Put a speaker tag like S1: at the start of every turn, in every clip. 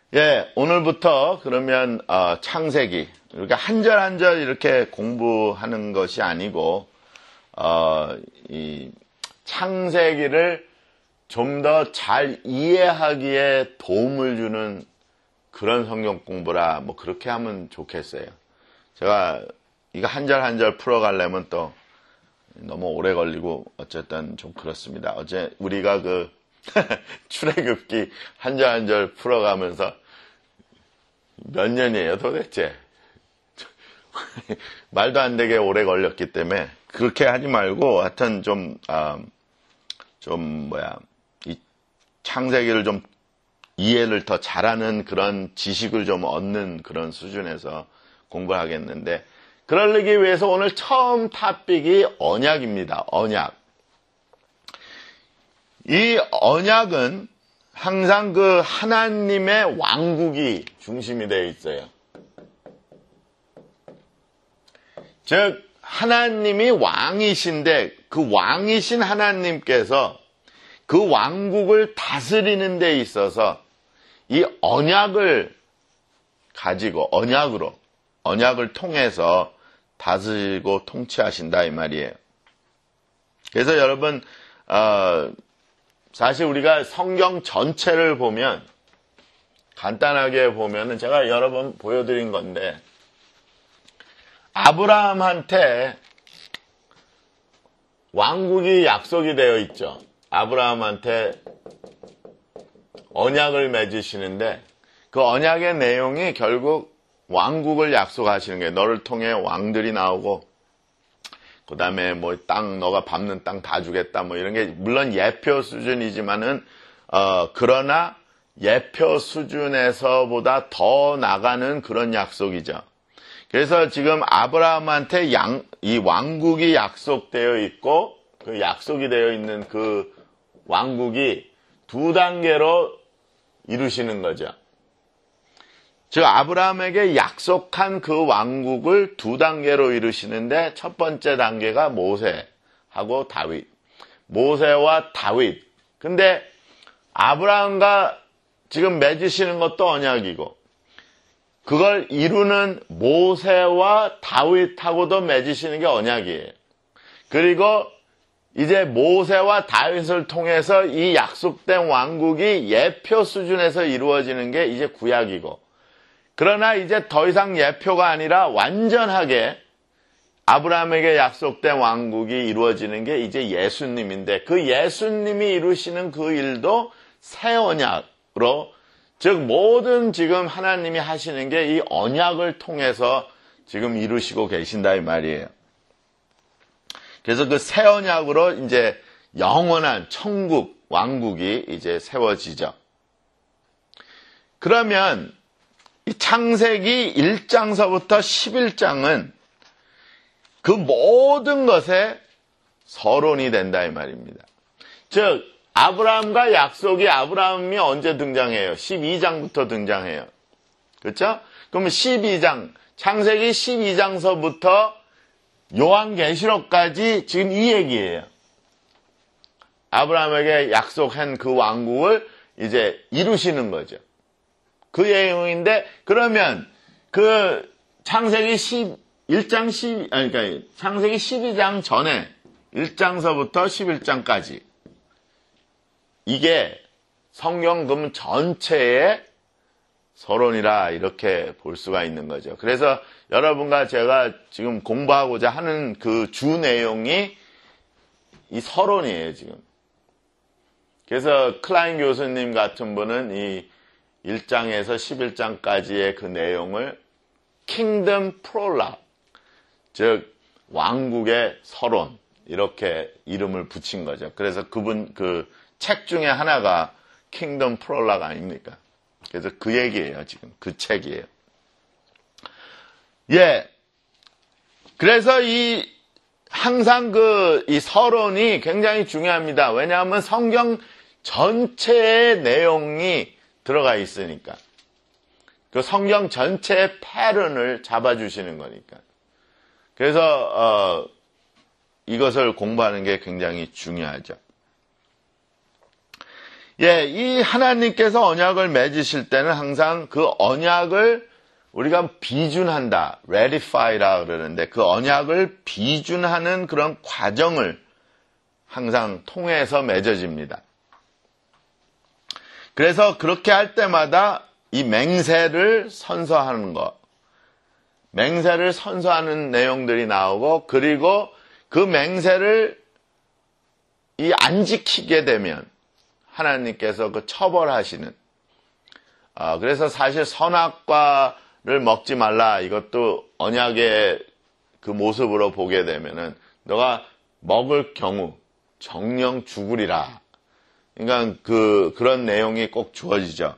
S1: 예, 오늘부터 그러면 창세기 이렇게 한 절 한 절 이렇게 공부하는 것이 아니고 이 창세기를 좀 더 잘 이해하기에 도움을 주는 그런 성경 공부라 뭐 그렇게 하면 좋겠어요. 제가 이거 한 절 한 절 풀어가려면 또 너무 오래 걸리고 어쨌든 좀 그렇습니다. 어제 우리가 그 출애굽기 한 절 한 절 풀어가면서 몇 년이에요 도대체? 말도 안 되게 오래 걸렸기 때문에 그렇게 하지 말고 하여튼 이 창세기를 좀 이해를 더 잘하는 그런 지식을 좀 얻는 그런 수준에서 공부를 하겠는데, 그러기 위해서 오늘 처음 탑픽이 언약입니다. 언약. 이 언약은 항상 그 하나님의 왕국이 중심이 되어 있어요. 즉 하나님이 왕이신데 그 왕이신 하나님께서 그 왕국을 다스리는 데 있어서 이 언약을 가지고 언약을 통해서 다스리고 통치하신다 이 말이에요. 그래서 여러분 사실 우리가 성경 전체를 보면 간단하게 보면은 제가 여러 번 보여드린 건데, 아브라함한테 왕국이 약속이 되어 있죠. 아브라함한테 언약을 맺으시는데 그 언약의 내용이 결국 왕국을 약속하시는 거예요. 너를 통해 왕들이 나오고 그 다음에 뭐 너가 밟는 땅 다 주겠다 뭐 이런 게 물론 예표 수준이지만은 그러나 예표 수준에서보다 더 나가는 그런 약속이죠. 그래서 지금 아브라함한테 이 왕국이 약속되어 있고 그 약속이 되어 있는 그 왕국이 두 단계로 이루시는 거죠. 즉 아브라함에게 약속한 그 왕국을 두 단계로 이루시는데, 첫 번째 단계가 모세하고 다윗. 모세와 다윗. 근데 아브라함과 지금 맺으시는 것도 언약이고, 그걸 이루는 모세와 다윗하고도 맺으시는 게 언약이에요. 그리고 이제 모세와 다윗을 통해서 이 약속된 왕국이 예표 수준에서 이루어지는 게 이제 구약이고, 그러나 이제 더 이상 예표가 아니라 완전하게 아브라함에게 약속된 왕국이 이루어지는 게 이제 예수님인데, 그 예수님이 이루시는 그 일도 새 언약으로, 즉 모든 지금 하나님이 하시는 게 이 언약을 통해서 지금 이루시고 계신다 이 말이에요. 그래서 그 새 언약으로 이제 영원한 천국 왕국이 이제 세워지죠. 그러면 이 창세기 1장서부터 11장은 그 모든 것에 서론이 된다 이 말입니다. 즉 아브라함과 약속이 아브라함이 언제 등장해요? 12장부터 등장해요. 그렇죠? 그러면 12장, 창세기 12장서부터 요한계시록까지 지금 이 얘기예요. 아브라함에게 약속한 그 왕국을 이제 이루시는 거죠. 그 내용인데, 그러면 그 창세기 12장 전에 1장서부터 11장까지 이게 성경 금 전체의 서론이라 이렇게 볼 수가 있는 거죠. 그래서 여러분과 제가 지금 공부하고자 하는 그 주 내용이 이 서론이에요, 지금. 그래서 클라인 교수님 같은 분은 이 1장에서 11장까지의 그 내용을 킹덤 프롤락, 즉 왕국의 서론, 이렇게 이름을 붙인 거죠. 그래서 그분 그 책 중에 하나가 킹덤 프롤락 아닙니까? 그래서 그 얘기예요, 지금. 그 책이에요. 예. 그래서 항상 이 서론이 굉장히 중요합니다. 왜냐하면 성경 전체의 내용이 들어가 있으니까. 그 성경 전체의 패턴을 잡아주시는 거니까. 그래서, 이것을 공부하는 게 굉장히 중요하죠. 예, 이 하나님께서 언약을 맺으실 때는 항상 그 언약을 우리가 비준한다, ratify라 그러는데 그 언약을 비준하는 그런 과정을 항상 통해서 맺어집니다. 그래서 그렇게 할 때마다 이 맹세를 선서하는 것, 맹세를 선서하는 내용들이 나오고, 그리고 그 맹세를 안 지키게 되면 하나님께서 그 처벌하시는, 그래서 사실 선악과를 먹지 말라, 이것도 언약의 그 모습으로 보게 되면은 너가 먹을 경우 정령 죽으리라. 그러니까 그런 내용이 꼭 주어지죠.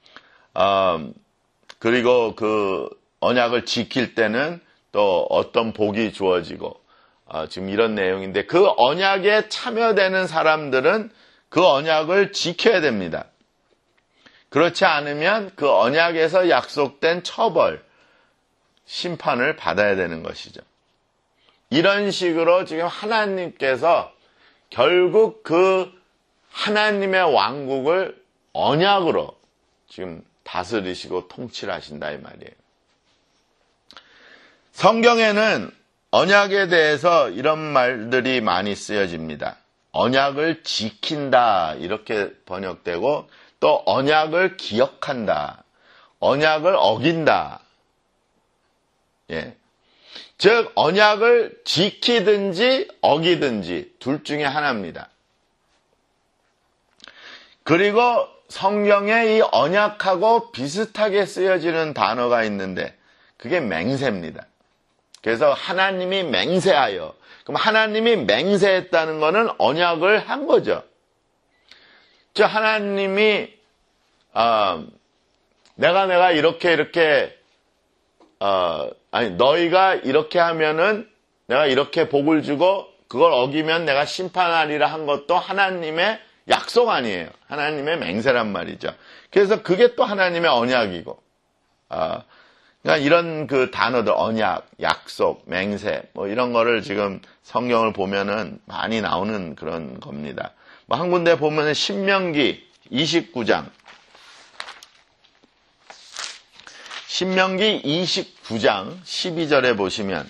S1: 그리고 그 언약을 지킬 때는 또 어떤 복이 주어지고, 지금 이런 내용인데, 그 언약에 참여되는 사람들은 그 언약을 지켜야 됩니다. 그렇지 않으면 그 언약에서 약속된 처벌, 심판을 받아야 되는 것이죠. 이런 식으로 지금 하나님께서 결국 그 하나님의 왕국을 언약으로 지금 다스리시고 통치를 하신다 이 말이에요. 성경에는 언약에 대해서 이런 말들이 많이 쓰여집니다. 언약을 지킨다 이렇게 번역되고, 또 언약을 기억한다, 언약을 어긴다. 예. 즉 언약을 지키든지 어기든지 둘 중에 하나입니다. 그리고 성경에 이 언약하고 비슷하게 쓰여지는 단어가 있는데 그게 맹세입니다. 그래서 하나님이 맹세하여, 그럼 하나님이 맹세했다는 것은 언약을 한 거죠. 즉 하나님이 내가 이렇게 너희가 이렇게 하면은 내가 이렇게 복을 주고 그걸 어기면 내가 심판하리라 한 것도 하나님의 약속 아니에요. 하나님의 맹세란 말이죠. 그래서 그게 또 하나님의 언약이고, 그러니까 이런 그 단어들, 언약, 약속, 맹세, 뭐 이런 거를 지금 성경을 보면은 많이 나오는 그런 겁니다. 뭐 한 군데 보면은 신명기 29장, 신명기 29장 12절에 보시면,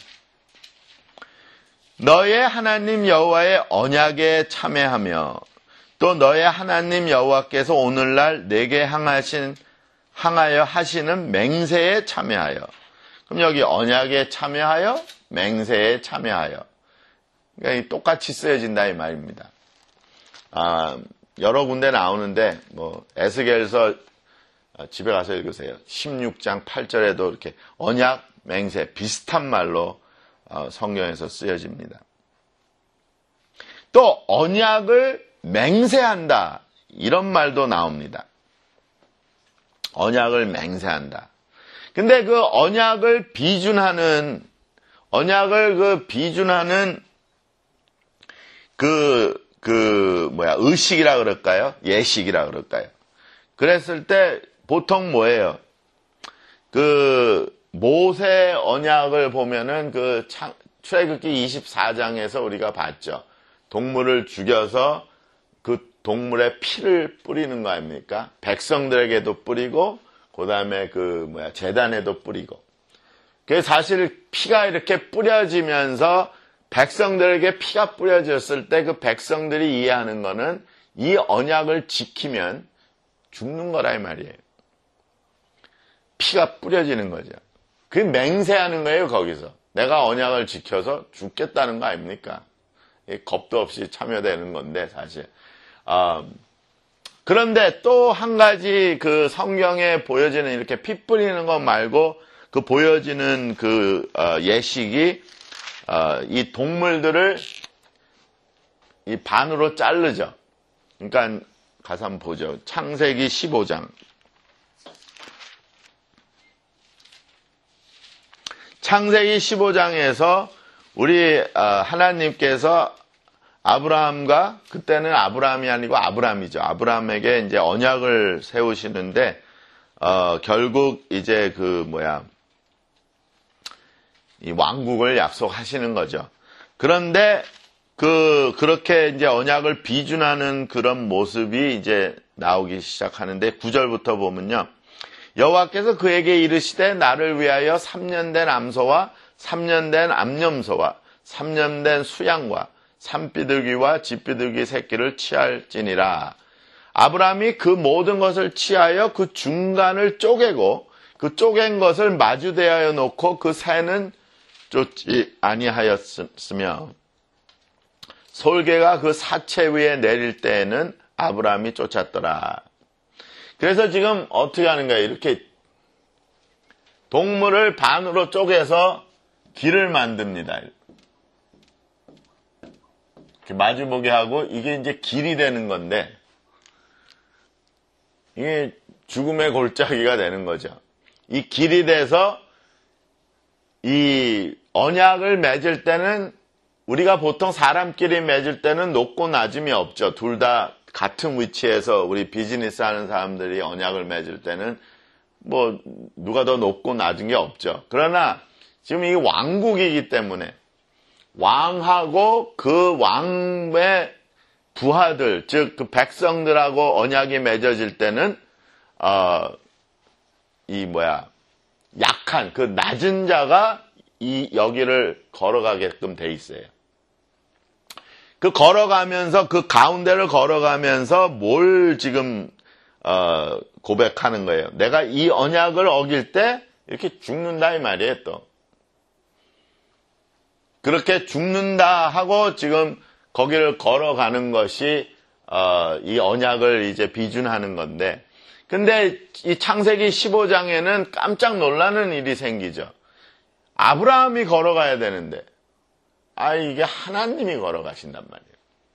S1: 너의 하나님 여호와의 언약에 참여하며 또 너의 하나님 여호와께서 오늘날 내게 항하여 하시는 맹세에 참여하여. 그럼 여기 언약에 참여하여, 맹세에 참여하여. 그러니까 똑같이 쓰여진다 이 말입니다. 여러 군데 나오는데 뭐 에스겔서 집에 가서 읽으세요. 16장 8절에도 이렇게 언약, 맹세 비슷한 말로 성경에서 쓰여집니다. 또 언약을 맹세한다 이런 말도 나옵니다. 언약을 맹세한다. 근데 그 언약을 비준하는 의식이라 그럴까요? 예식이라 그럴까요? 그랬을 때 보통 뭐예요? 그 모세 언약을 보면은 그 출애굽기 24장에서 우리가 봤죠. 동물을 죽여서 그 동물의 피를 뿌리는 거 아닙니까? 백성들에게도 뿌리고, 그 다음에 제단에도 뿌리고. 그래서 사실 피가 이렇게 뿌려지면서 백성들에게 피가 뿌려졌을 때 그 백성들이 이해하는 거는 이 언약을 지키면 죽는 거라 이 말이에요. 피가 뿌려지는 거죠. 그 맹세하는 거예요, 거기서. 내가 언약을 지켜서 죽겠다는 거 아닙니까? 겁도 없이 참여되는 건데, 사실. 그런데 또 한 가지 그 성경에 보여지는 이렇게 피 뿌리는 것 말고 그 보여지는 그 예식이 이 동물들을 이 반으로 자르죠. 그러니까 가서 한번 보죠. 창세기 15장. 창세기 15장에서 우리 하나님께서 아브라함과, 그때는 아브라함이 아니고 아브람이죠. 아브라함에게 이제 언약을 세우시는데 결국 이제 이 왕국을 약속하시는 거죠. 그런데 그렇게 이제 언약을 비준하는 그런 모습이 이제 나오기 시작하는데 9절부터 보면요. 여호와께서 그에게 이르시되 나를 위하여 3년 된 암소와 3년 된 암염소와 3년 된 수양과 산비둘기와 집비둘기 새끼를 취할지니라. 아브라함이 그 모든 것을 취하여 그 중간을 쪼개고 그 쪼갠 것을 마주대하여 놓고 그 새는 쫓지 아니하였으며 솔개가 그 사체 위에 내릴 때에는 아브라함이 쫓았더라. 그래서 지금 어떻게 하는 거예요? 이렇게 동물을 반으로 쪼개서 길을 만듭니다. 이렇게 마주보게 하고 이게 이제 길이 되는 건데 이게 죽음의 골짜기가 되는 거죠. 이 길이 돼서 이 언약을 맺을 때는 우리가 보통 사람끼리 맺을 때는 높고 낮음이 없죠. 둘 다 같은 위치에서 우리 비즈니스 하는 사람들이 언약을 맺을 때는 뭐 누가 더 높고 낮은 게 없죠. 그러나 지금 이게 왕국이기 때문에 왕하고 그 왕의 부하들, 즉 그 백성들하고 언약이 맺어질 때는 약한 그 낮은 자가 이 여기를 걸어가게끔 돼 있어요. 그 걸어가면서 그 가운데를 걸어가면서 뭘 지금 고백하는 거예요. 내가 이 언약을 어길 때 이렇게 죽는다 이 말이에요. 또 그렇게 죽는다 하고 지금 거기를 걸어가는 것이 이 언약을 이제 비준하는 건데, 근데 이 창세기 15장에는 깜짝 놀라는 일이 생기죠. 아브라함이 걸어가야 되는데 이게 하나님이 걸어가신단 말이에요.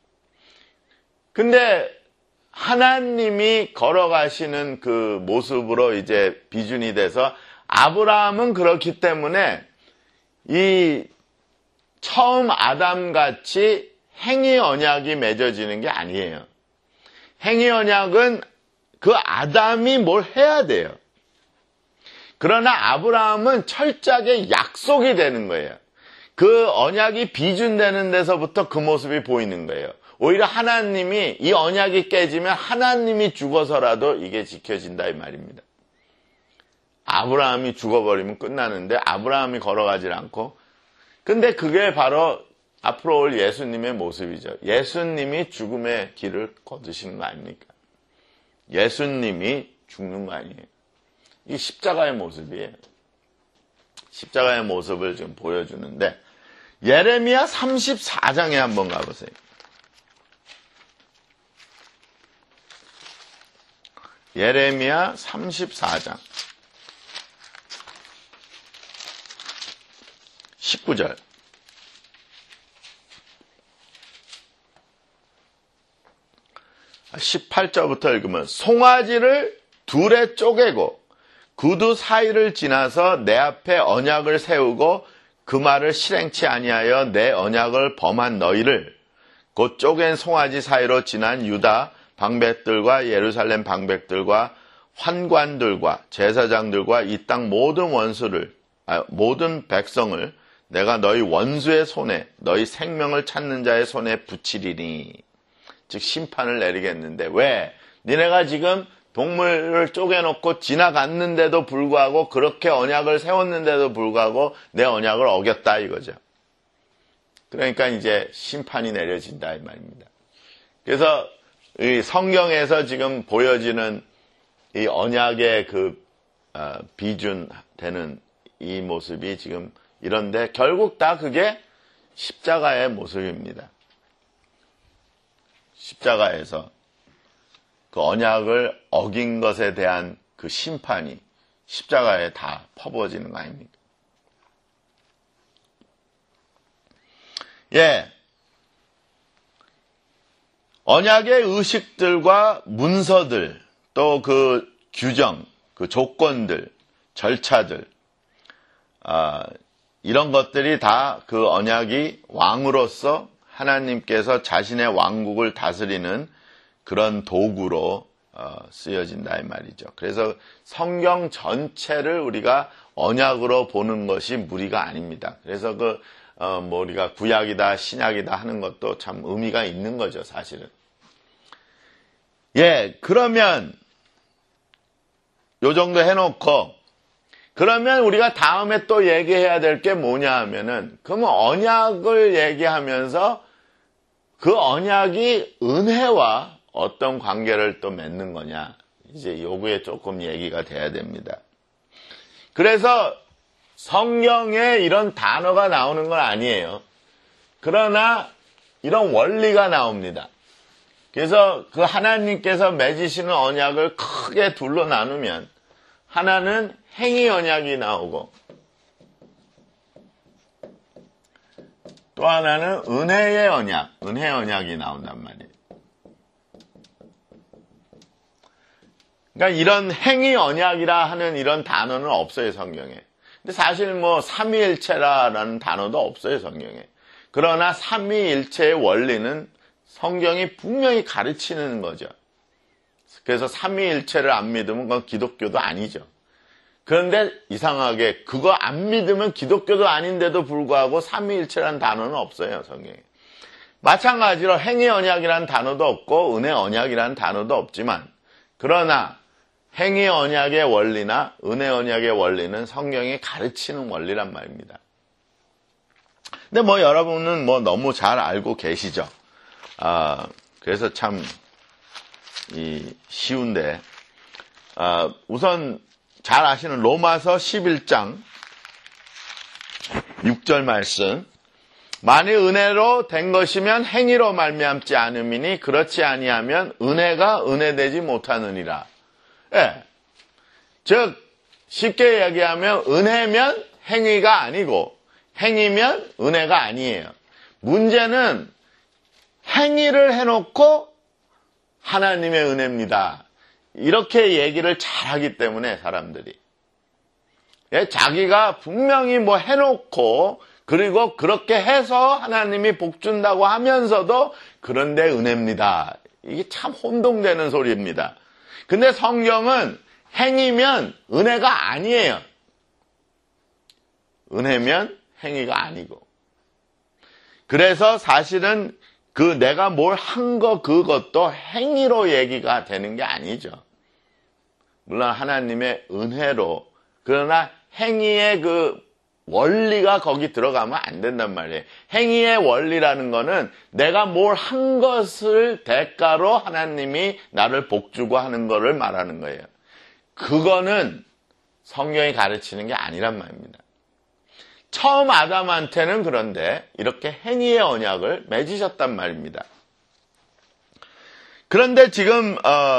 S1: 근데 하나님이 걸어가시는 그 모습으로 이제 비준이 돼서 아브라함은 그렇기 때문에 이 처음 아담같이 행위 언약이 맺어지는 게 아니에요. 행위 언약은 그 아담이 뭘 해야 돼요. 그러나 아브라함은 철저하게 약속이 되는 거예요. 그 언약이 비준되는 데서부터 그 모습이 보이는 거예요. 오히려 하나님이 이 언약이 깨지면 하나님이 죽어서라도 이게 지켜진다 이 말입니다. 아브라함이 죽어버리면 끝나는데 아브라함이 걸어가질 않고, 근데 그게 바로 앞으로 올 예수님의 모습이죠. 예수님이 죽음의 길을 거두시는 거 아닙니까? 예수님이 죽는 거 아니에요. 이 십자가의 모습이에요. 십자가의 모습을 지금 보여주는데, 예레미야 34장에 한번 가보세요. 예레미야 34장 19절. 18절부터 읽으면 송아지를 둘에 쪼개고 구두 사이를 지나서 내 앞에 언약을 세우고 그 말을 실행치 아니하여 내 언약을 범한 너희를 곧 쪼갠 송아지 사이로 지난 유다 방백들과 예루살렘 방백들과 환관들과 제사장들과 이 땅 모든 모든 백성을 내가 너희 원수의 손에 너희 생명을 찾는 자의 손에 붙이리니, 즉 심판을 내리겠는데, 왜? 니네가 지금 동물을 쪼개놓고 지나갔는데도 불구하고, 그렇게 언약을 세웠는데도 불구하고 내 언약을 어겼다 이거죠. 그러니까 이제 심판이 내려진다 이 말입니다. 그래서 이 성경에서 지금 보여지는 이 언약의 그 비준되는 이 모습이 지금 이런데 결국 다 그게 십자가의 모습입니다. 십자가에서 그 언약을 어긴 것에 대한 그 심판이 십자가에 다 퍼부어지는 거 아닙니까? 예. 언약의 의식들과 문서들, 또 그 규정, 그 조건들, 절차들, 이런 것들이 다 그 언약이 왕으로서 하나님께서 자신의 왕국을 다스리는 그런 도구로 쓰여진다 이 말이죠. 그래서 성경 전체를 우리가 언약으로 보는 것이 무리가 아닙니다. 그래서 그 뭐 우리가 구약이다, 신약이다 하는 것도 참 의미가 있는 거죠, 사실은. 예, 그러면 요 정도 해놓고, 그러면 우리가 다음에 또 얘기해야 될 게 뭐냐 하면은, 그러면 언약을 얘기하면서 그 언약이 은혜와 어떤 관계를 또 맺는 거냐. 이제 요거에 조금 얘기가 돼야 됩니다. 그래서 성경에 이런 단어가 나오는 건 아니에요. 그러나 이런 원리가 나옵니다. 그래서 그 하나님께서 맺으시는 언약을 크게 둘로 나누면 하나는 행위 언약이 나오고 또 하나는 은혜의 언약, 은혜 언약이 나온단 말이에요. 그러니까 이런 행위 언약이라 하는 이런 단어는 없어요, 성경에. 근데 사실 뭐 삼위일체라는 단어도 없어요, 성경에. 그러나 삼위일체의 원리는 성경이 분명히 가르치는 거죠. 그래서 삼위일체를 안 믿으면 그건 기독교도 아니죠. 그런데 이상하게 그거 안 믿으면 기독교도 아닌데도 불구하고 삼위일체라는 단어는 없어요, 성경에. 마찬가지로 행위 언약이라는 단어도 없고 은혜 언약이라는 단어도 없지만 그러나 행위 언약의 원리나 은혜 언약의 원리는 성경이 가르치는 원리란 말입니다. 근데 뭐 여러분은 뭐 너무 잘 알고 계시죠. 그래서 참 쉬운데 우선 잘 아시는 로마서 11장 6절 말씀. 만일 은혜로 된 것이면 행위로 말미암지 않음이니 그렇지 아니하면 은혜가 은혜되지 못하느니라. 예. 즉 쉽게 얘기하면 은혜면 행위가 아니고 행위면 은혜가 아니에요. 문제는 행위를 해놓고 하나님의 은혜입니다. 이렇게 얘기를 잘하기 때문에 사람들이 자기가 분명히 뭐 해놓고 그리고 그렇게 해서 하나님이 복 준다고 하면서도 그런데 은혜입니다. 이게 참 혼동되는 소리입니다. 근데 성경은 행위면 은혜가 아니에요. 은혜면 행위가 아니고. 그래서 사실은 그 내가 뭘 한 거 그것도 행위로 얘기가 되는 게 아니죠. 물론 하나님의 은혜로. 그러나 행위의 그 원리가 거기 들어가면 안 된단 말이에요. 행위의 원리라는 거는 내가 뭘 한 것을 대가로 하나님이 나를 복주고 하는 거를 말하는 거예요. 그거는 성경이 가르치는 게 아니란 말입니다. 처음 아담한테는 그런데 이렇게 행위의 언약을 맺으셨단 말입니다. 그런데 지금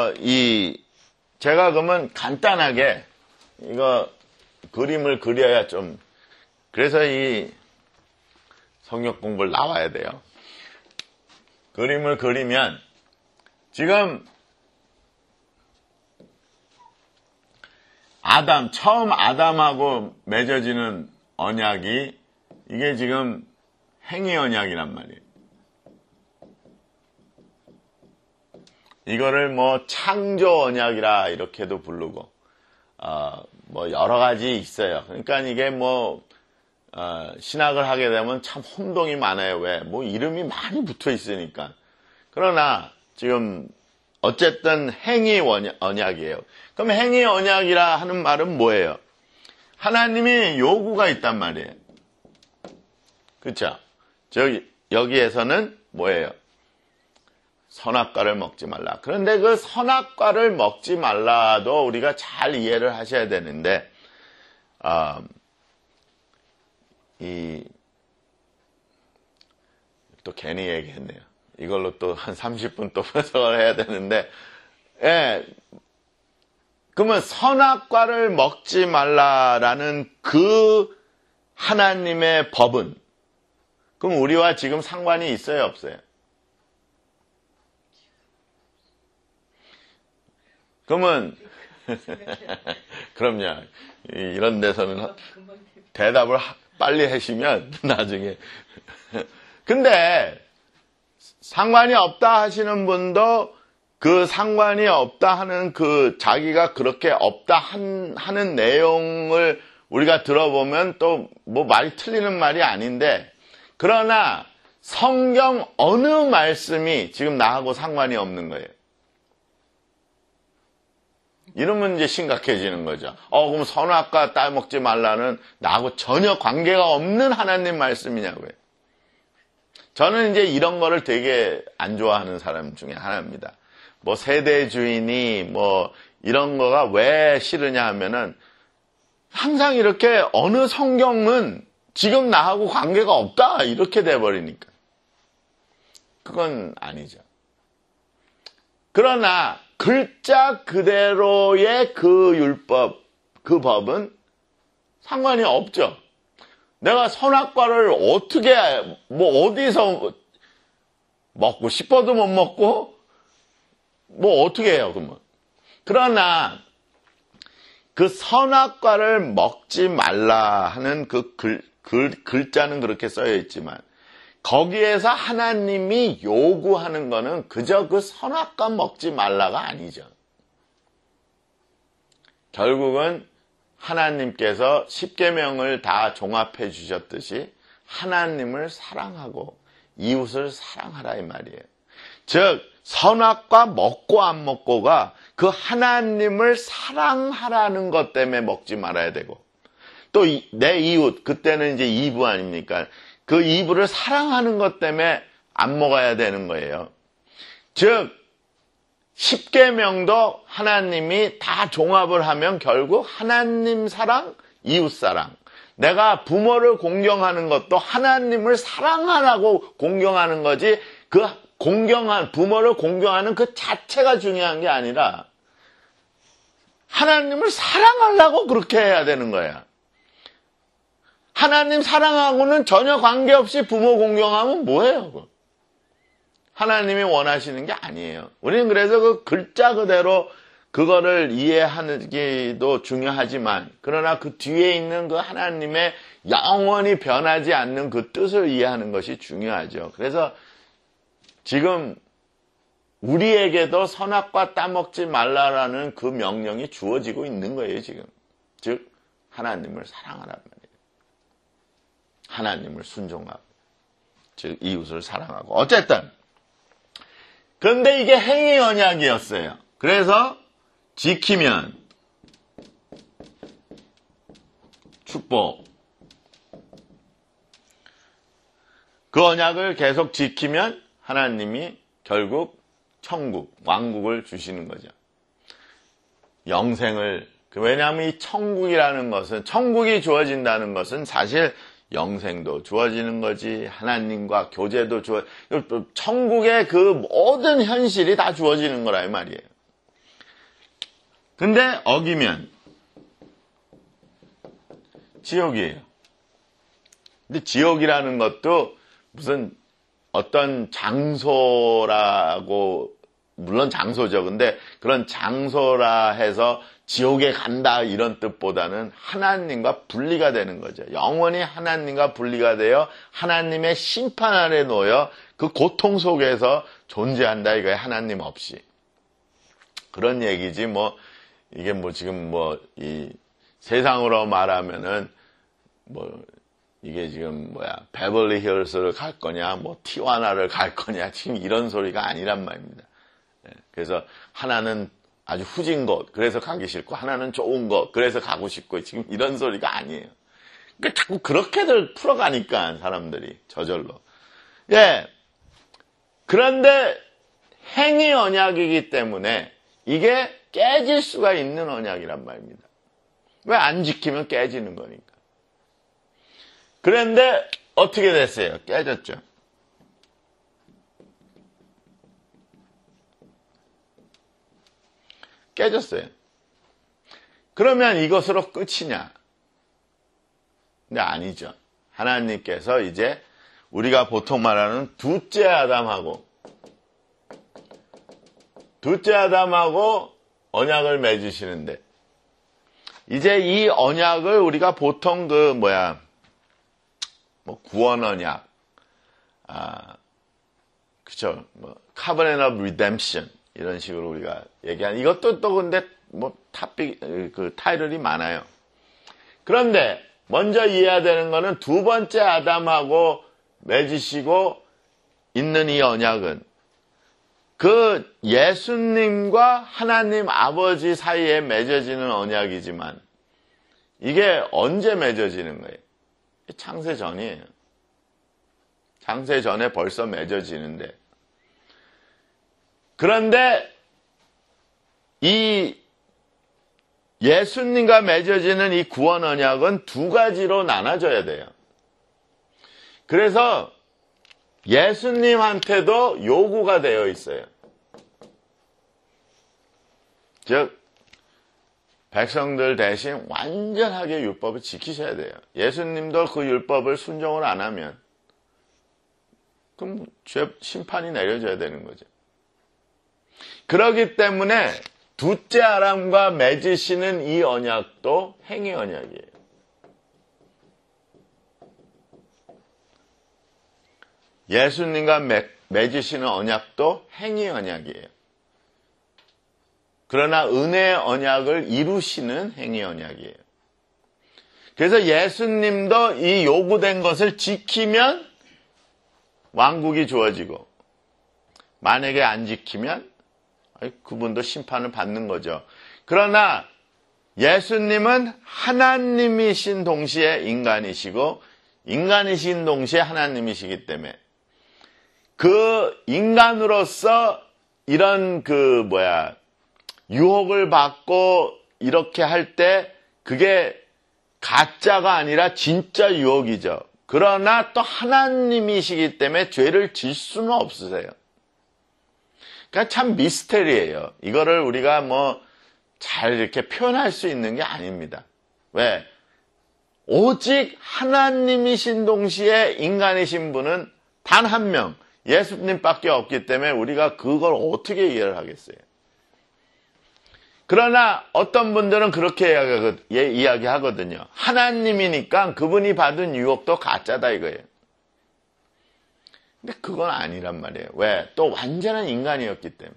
S1: 제가 그러면 간단하게 이거 그림을 그려야 좀 그래서 이 성경 공부를 나와야 돼요. 그림을 그리면 지금 처음 아담하고 맺어지는 언약이 이게 지금 행위 언약이란 말이에요. 이거를 뭐 창조 언약이라 이렇게도 부르고 뭐 여러 가지 있어요. 그러니까 이게 뭐 신학을 하게 되면 참 혼동이 많아요. 왜? 뭐 이름이 많이 붙어 있으니까. 그러나 지금 어쨌든 행위 언약이에요. 그럼 행위 언약이라 하는 말은 뭐예요? 하나님이 요구가 있단 말이에요. 그렇죠? 여기에서는 뭐예요? 선악과를 먹지 말라. 그런데 그 선악과를 먹지 말라도 우리가 잘 이해를 하셔야 되는데 또 괜히 얘기했네요. 이걸로 또 한 30분 또 분석을 해야 되는데 그러면 선악과를 먹지 말라라는 그 하나님의 법은 그럼 우리와 지금 상관이 있어요, 없어요? 그러면 그럼요. 이런 데서는 대답을 빨리 하시면 나중에 근데 상관이 없다 하시는 분도 그 상관이 없다 하는 그 자기가 그렇게 없다 하는 내용을 우리가 들어보면 또 뭐 말이 틀리는 말이 아닌데 그러나 성경 어느 말씀이 지금 나하고 상관이 없는 거예요. 이러면 이제 심각해지는 거죠. 그럼 선악과 따먹지 말라는 나하고 전혀 관계가 없는 하나님 말씀이냐고요. 저는 이제 이런 거를 되게 안 좋아하는 사람 중에 하나입니다. 뭐 세대주의니 뭐 이런 거가 왜 싫으냐 하면은 항상 이렇게 어느 성경은 지금 나하고 관계가 없다 이렇게 돼버리니까 그건 아니죠. 그러나 글자 그대로의 그 율법, 그 법은 상관이 없죠. 내가 선악과를 어떻게 뭐 어디서 먹고 싶어도 못 먹고 뭐 어떻게 해요 그러면. 그러나 그 선악과를 먹지 말라 하는 그 글자는 그렇게 써여 있지만 거기에서 하나님이 요구하는 거는 그저 그 선악과 먹지 말라가 아니죠. 결국은 하나님께서 십계명을 다 종합해 주셨듯이 하나님을 사랑하고 이웃을 사랑하라 이 말이에요. 즉 선악과 먹고 안 먹고가 그 하나님을 사랑하라는 것 때문에 먹지 말아야 되고 또 내 이웃, 그때는 이제 이부 아닙니까? 그 이부를 사랑하는 것 때문에 안 먹어야 되는 거예요. 즉 십계명도 하나님이 다 종합을 하면 결국 하나님 사랑, 이웃 사랑. 내가 부모를 공경하는 것도 하나님을 사랑하라고 공경하는 거지 그 부모를 공경하는 그 자체가 중요한 게 아니라 하나님을 사랑하려고 그렇게 해야 되는 거야. 하나님 사랑하고는 전혀 관계없이 부모 공경하면 뭐예요? 하나님이 원하시는 게 아니에요. 우리는 그래서 그 글자 그대로 그거를 이해하기도 중요하지만 그러나 그 뒤에 있는 그 하나님의 영원히 변하지 않는 그 뜻을 이해하는 것이 중요하죠. 그래서 지금 우리에게도 선악과 따먹지 말라라는 그 명령이 주어지고 있는 거예요, 지금. 즉 하나님을 사랑하란 말이에요. 하나님을 순종하고 즉 이웃을 사랑하고 어쨌든 그런데 이게 행위 언약이었어요. 그래서 지키면 축복, 그 언약을 계속 지키면 하나님이 결국 천국, 왕국을 주시는 거죠. 영생을, 왜냐하면 이 천국이라는 것은, 천국이 주어진다는 것은 사실 영생도 주어지는 거지, 하나님과 교제도 천국의 그 모든 현실이 다 주어지는 거라 이 말이에요. 근데 어기면 지옥이에요. 근데 지옥이라는 것도 무슨 어떤 장소라고, 물론 장소죠. 근데 그런 장소라 해서 지옥에 간다 이런 뜻보다는 하나님과 분리가 되는 거죠. 영원히 하나님과 분리가 되어 하나님의 심판 아래 놓여 그 고통 속에서 존재한다 이거예요. 하나님 없이. 그런 얘기지 뭐 이게 뭐 지금 뭐 이 세상으로 말하면은 뭐 이게 지금 뭐야 베벌리 힐스를 갈 거냐 뭐 티와나를 갈 거냐 지금 이런 소리가 아니란 말입니다. 그래서 하나는 아주 후진 곳 그래서 가기 싫고 하나는 좋은 곳 그래서 가고 싶고 지금 이런 소리가 아니에요. 그러니까 자꾸 그렇게들 풀어가니까 사람들이 저절로. 예. 그런데 행위 언약이기 때문에 이게 깨질 수가 있는 언약이란 말입니다. 왜 안 지키면 깨지는 거니까. 그런데 어떻게 됐어요? 깨졌죠. 깨졌어요. 그러면 이것으로 끝이냐? 근데 아니죠. 하나님께서 이제 우리가 보통 말하는 둘째 아담하고 언약을 맺으시는데 이제 이 언약을 우리가 보통 뭐 구원 언약, 그쵸, 뭐 covenant of redemption 이런 식으로 우리가 얘기하는 이것도 또 근데 뭐 타이틀이 많아요. 그런데 먼저 이해해야 되는 거는 두 번째 아담하고 맺으시고 있는 이 언약은 그 예수님과 하나님 아버지 사이에 맺어지는 언약이지만 이게 언제 맺어지는 거예요? 창세 전이에요. 창세 전에 벌써 맺어지는데, 그런데 이 예수님과 맺어지는 이 구원 언약은 두 가지로 나눠져야 돼요. 그래서 예수님한테도 요구가 되어 있어요. 즉 백성들 대신 완전하게 율법을 지키셔야 돼요. 예수님도 그 율법을 순종을 안 하면 그럼 죄 심판이 내려져야 되는 거죠. 그렇기 때문에 둘째 아람과 맺으시는 이 언약도 행위 언약이에요. 예수님과 맺으시는 언약도 행위 언약이에요. 그러나 은혜의 언약을 이루시는 행위 언약이에요. 그래서 예수님도 이 요구된 것을 지키면 왕국이 주어지고, 만약에 안 지키면 그분도 심판을 받는 거죠. 그러나 예수님은 하나님이신 동시에 인간이시고, 인간이신 동시에 하나님이시기 때문에 그 인간으로서 이런 유혹을 받고 이렇게 할 때 그게 가짜가 아니라 진짜 유혹이죠. 그러나 또 하나님이시기 때문에 죄를 질 수는 없으세요. 그러니까 참 미스테리예요. 이거를 우리가 잘 이렇게 표현할 수 있는 게 아닙니다. 왜? 오직 하나님이신 동시에 인간이신 분은 단 한 명, 예수님밖에 없기 때문에 우리가 그걸 어떻게 이해를 하겠어요? 그러나 어떤 분들은 그렇게 이야기하거든요. 하나님이니까 그분이 받은 유혹도 가짜다 이거예요. 근데 그건 아니란 말이에요. 왜? 또 완전한 인간이었기 때문에.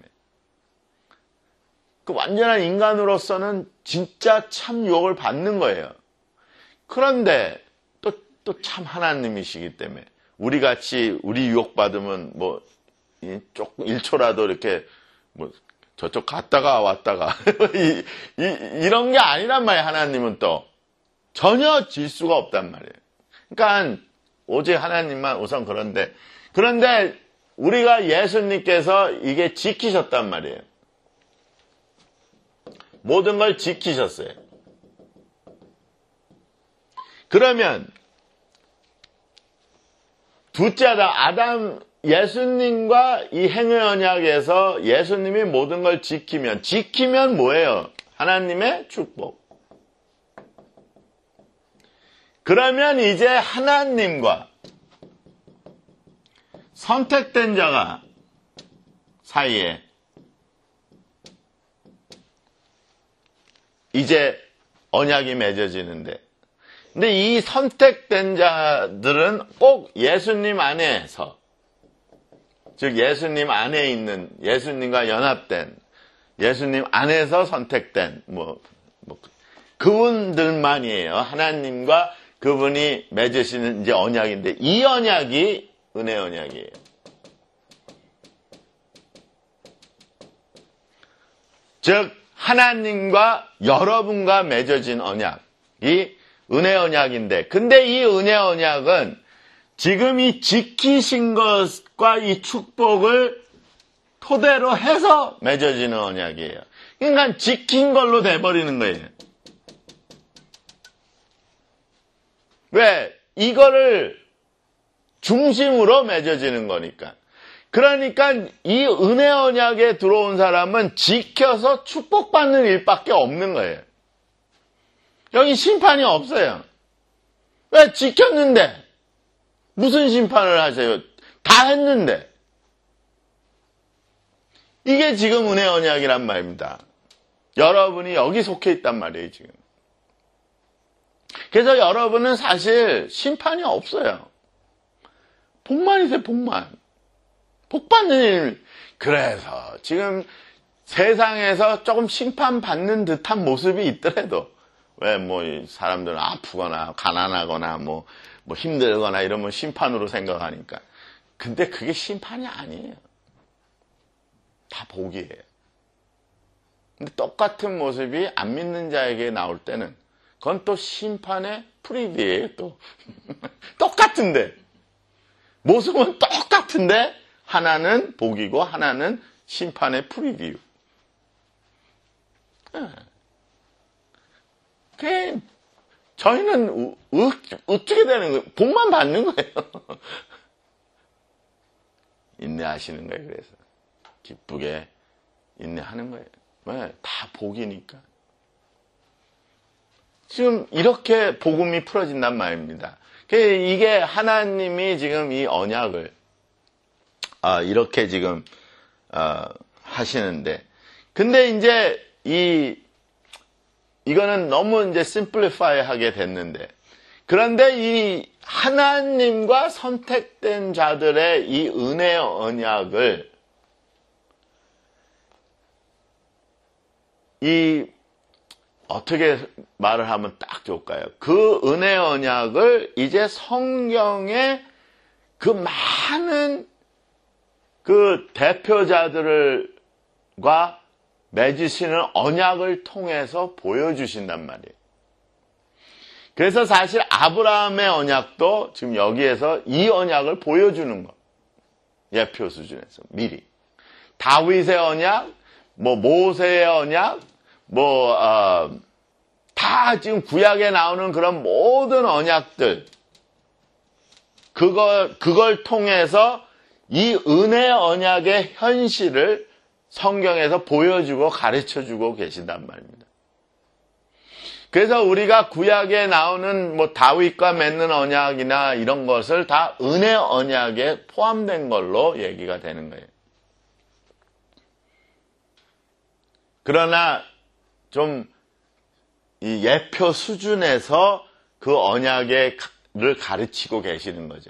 S1: 그 완전한 인간으로서는 진짜 참 유혹을 받는 거예요. 그런데 또 참 하나님이시기 때문에 우리같이 우리 유혹받으면 조금 1초라도 이렇게 저쪽 갔다가 왔다가 이런 게 아니란 말이에요. 하나님은 또 전혀 질 수가 없단 말이에요. 그러니까 오직 하나님만 우선 그런데 우리가 예수님께서 이게 지키셨단 말이에요. 모든 걸 지키셨어요. 그러면 둘째 아담 예수님과 이 행위 언약에서 예수님이 모든 걸 지키면 뭐예요? 하나님의 축복. 그러면 이제 하나님과 선택된 자가 사이에 이제 언약이 맺어지는데, 근데 이 선택된 자들은 꼭 예수님 안에서, 즉 예수님 안에 있는, 예수님과 연합된, 예수님 안에서 선택된 그분들만이에요. 하나님과 그분이 맺으시는 이제 언약인데, 이 언약이 은혜 언약이에요. 즉 하나님과 여러분과 맺어진 언약이 은혜 언약인데, 근데 이 은혜 언약은 지금 이 지키신 것과 이 축복을 토대로 해서 맺어지는 언약이에요. 그러니까 지킨 걸로 돼버리는 거예요. 왜? 이거를 중심으로 맺어지는 거니까. 그러니까 이 은혜 언약에 들어온 사람은 지켜서 축복받는 일밖에 없는 거예요. 여기 심판이 없어요. 왜? 지켰는데 무슨 심판을 하세요? 다 했는데. 이게 지금 은혜 언약이란 말입니다. 여러분이 여기 속해 있단 말이에요, 지금. 그래서 여러분은 사실 심판이 없어요. 복만이세요, 복만. 복받는 일. 그래서 지금 세상에서 조금 심판받는 듯한 모습이 있더라도 왜 뭐 사람들은 아프거나 가난하거나 뭐 힘들거나 이러면 심판으로 생각하니까. 근데 그게 심판이 아니에요. 다 복이에요. 근데 똑같은 모습이 안 믿는 자에게 나올 때는 그건 또 심판의 프리뷰예요, 또. 똑같은데. 모습은 똑같은데 하나는 복이고 하나는 심판의 프리뷰. 그 저희는 어떻게 되는 거예요? 복만 받는 거예요. 인내하시는 거예요. 그래서 기쁘게 인내하는 거예요. 왜? 다 복이니까. 지금 이렇게 복음이 풀어진단 말입니다. 이게 하나님이 지금 이 언약을 이렇게 지금 하시는데, 근데 이제 이거는 너무 이제 심플리파이 하게 됐는데, 그런데 이 하나님과 선택된 자들의 이 은혜의 언약을 어떻게 말을 하면 딱 좋을까요? 그 은혜의 언약을 이제 성경의 그 많은 그 대표자들과 맺으시는 언약을 통해서 보여주신단 말이에요. 그래서 사실 아브라함의 언약도 지금 여기에서 이 언약을 보여주는 거. 예표 수준에서 미리. 다윗의 언약, 모세의 언약, 다 지금 구약에 나오는 그런 모든 언약들, 그걸 통해서 이 은혜 언약의 현실을 성경에서 보여주고 가르쳐주고 계신단 말입니다. 그래서 우리가 구약에 나오는 다윗과 맺는 언약이나 이런 것을 다 은혜 언약에 포함된 걸로 얘기가 되는 거예요. 그러나 좀 이 예표 수준에서 그 언약을 가르치고 계시는 거죠.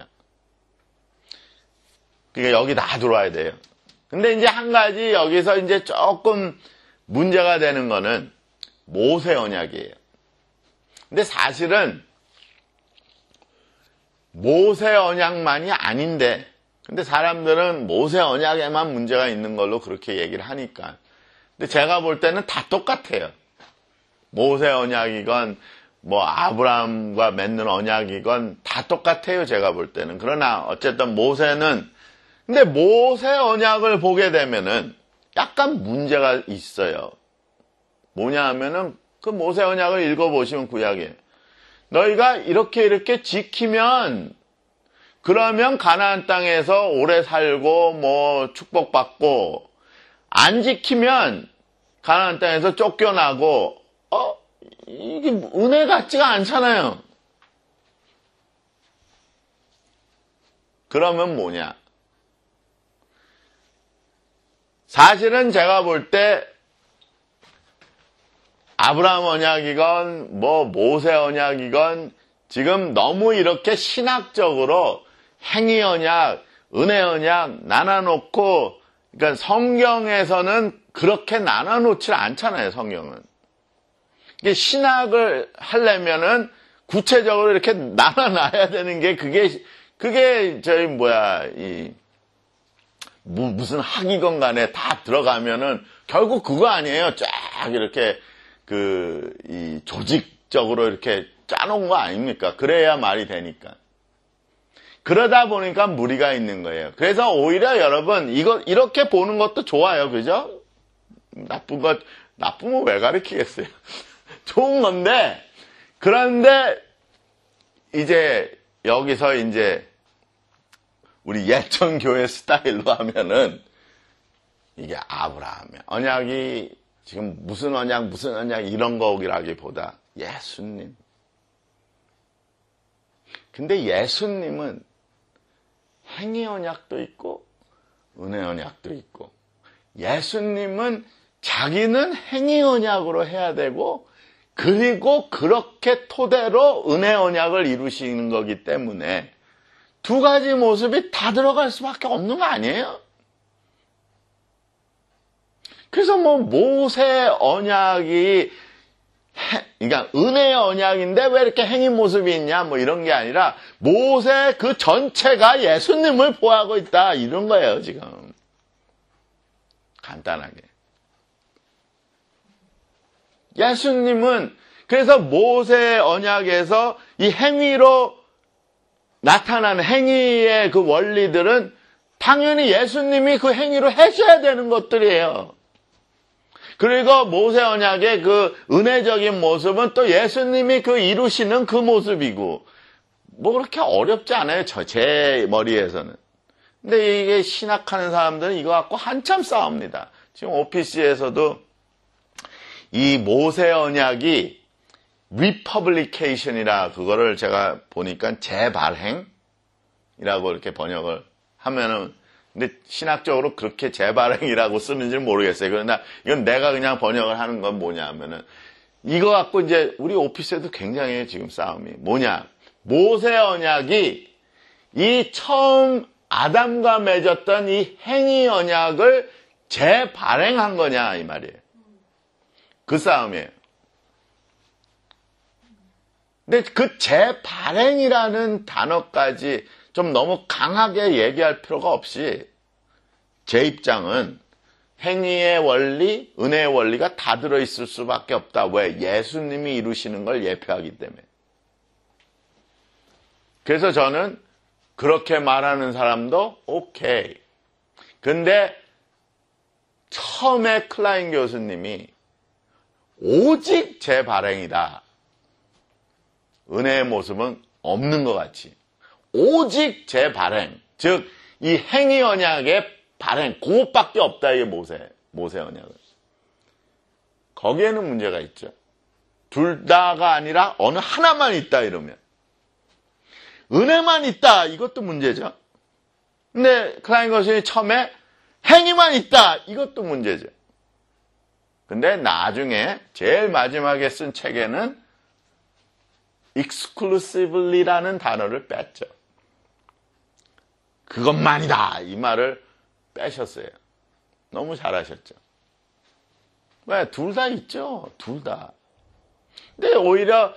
S1: 그러니까 여기 다 들어와야 돼요. 근데 이제 한 가지 여기서 이제 조금 문제가 되는 거는 모세 언약이에요. 근데 사실은 모세 언약만이 아닌데, 근데 사람들은 모세 언약에만 문제가 있는 걸로 그렇게 얘기를 하니까. 근데 제가 볼 때는 다 똑같아요. 모세 언약이건 아브라함과 맺는 언약이건 다 똑같아요. 제가 볼 때는. 그러나 어쨌든 근데 모세 언약을 보게 되면은 약간 문제가 있어요. 뭐냐 하면은 그 모세 언약을 읽어보시면 구약에 너희가 이렇게 지키면 그러면 가나안 땅에서 오래 살고 축복받고, 안 지키면 가나안 땅에서 쫓겨나고, 이게 은혜 같지가 않잖아요. 그러면 뭐냐? 사실은 제가 볼 때 아브라함 언약이건 모세 언약이건 지금 너무 이렇게 신학적으로 행위 언약, 은혜 언약 나눠놓고, 그러니까 성경에서는 그렇게 나눠놓질 않잖아요. 성경은. 이게 신학을 하려면은 구체적으로 이렇게 나눠놔야 되는 게 그게 저희 무슨 학이건 간에 다 들어가면은 결국 그거 아니에요. 쫙 이렇게 이 조직적으로 이렇게 짜놓은 거 아닙니까? 그래야 말이 되니까. 그러다 보니까 무리가 있는 거예요. 그래서 오히려 여러분, 이렇게 보는 것도 좋아요. 그죠? 나쁘면 왜 가르치겠어요? 좋은 건데, 그런데, 이제, 여기서 이제, 우리 예천교회 스타일로 하면은, 이게 아브라함의 언약이, 지금 무슨 언약 이런 거라기보다 예수님. 근데 예수님은 행위 언약도 있고, 은혜 언약도 있고, 예수님은 자기는 행위 언약으로 해야 되고, 그리고 그렇게 토대로 은혜 언약을 이루시는 거기 때문에 두 가지 모습이 다 들어갈 수밖에 없는 거 아니에요? 그래서 모세 언약이 그러니까 은혜의 언약인데 왜 이렇게 행위 모습이 있냐 뭐 이런 게 아니라 모세 그 전체가 예수님을 보호하고 있다 이런 거예요 지금. 간단하게. 예수님은 그래서 모세 언약에서 이 행위로 나타나는 행위의 그 원리들은 당연히 예수님이 그 행위로 해줘야 되는 것들이에요. 그리고 모세 언약의 그 은혜적인 모습은 또 예수님이 그 이루시는 그 모습이고 뭐 그렇게 어렵지 않아요. 제 머리에서는. 근데 이게 신학하는 사람들은 이거 갖고 한참 싸웁니다. 지금 오피스에서도 이 모세 언약이 리퍼블리케이션이라 그거를 제가 보니까 재발행이라고 이렇게 번역을 하면은 근데 신학적으로 그렇게 재발행이라고 쓰는지는 모르겠어요. 그러나 이건 내가 그냥 번역을 하는 건 뭐냐 하면은 이거 갖고 이제 우리 오피스에도 굉장히 지금 싸움이 뭐냐. 모세 언약이 이 처음 아담과 맺었던 이 행위 언약을 재발행한 거냐 이 말이에요. 그 싸움이에요. 근데 그 재발행이라는 단어까지 좀 너무 강하게 얘기할 필요가 없이 제 입장은 행위의 원리, 은혜의 원리가 다 들어있을 수밖에 없다. 왜? 예수님이 이루시는 걸 예표하기 때문에. 그래서 저는 그렇게 말하는 사람도 오케이. 근데 처음에 클라인 교수님이 오직 재발행이다. 은혜의 모습은 없는 것 같이. 오직 재발행. 즉, 이 행위 언약의 발행. 그것밖에 없다. 이게 모세 언약은. 거기에는 문제가 있죠. 둘 다가 아니라 어느 하나만 있다 이러면. 은혜만 있다. 이것도 문제죠. 근데 클라인 교수님이 처음에 행위만 있다. 이것도 문제죠. 근데 나중에 제일 마지막에 쓴 책에는 exclusively라는 단어를 뺐죠. 그것만이다. 이 말을 빼셨어요. 너무 잘하셨죠. 왜? 둘 다 있죠. 둘 다. 근데 오히려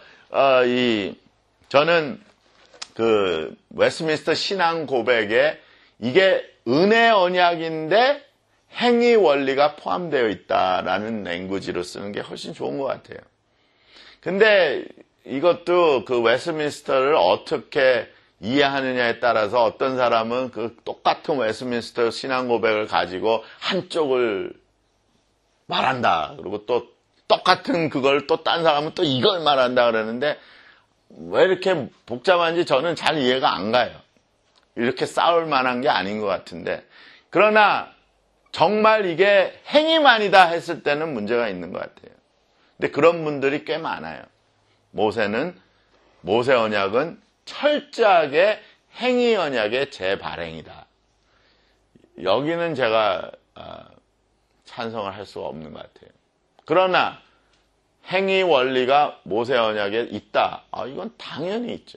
S1: 저는 그 웨스트민스터 신앙 고백에 이게 은혜 언약인데 행위 원리가 포함되어 있다라는 랭귀지로 쓰는 게 훨씬 좋은 것 같아요. 근데 이것도 그 웨스트민스터를 어떻게 이해하느냐에 따라서 어떤 사람은 그 똑같은 웨스트민스터 신앙 고백을 가지고 한쪽을 말한다. 그리고 또 똑같은 그걸 또 딴 사람은 또 이걸 말한다 그러는데 왜 이렇게 복잡한지 저는 잘 이해가 안 가요. 이렇게 싸울 만한 게 아닌 것 같은데. 그러나 정말 이게 행위만이다 했을 때는 문제가 있는 것 같아요. 근데 그런 분들이 꽤 많아요. 모세 언약은 철저하게 행위 언약의 재발행이다. 여기는 제가 찬성을 할 수가 없는 것 같아요. 그러나 행위 원리가 모세 언약에 있다. 이건 당연히 있죠.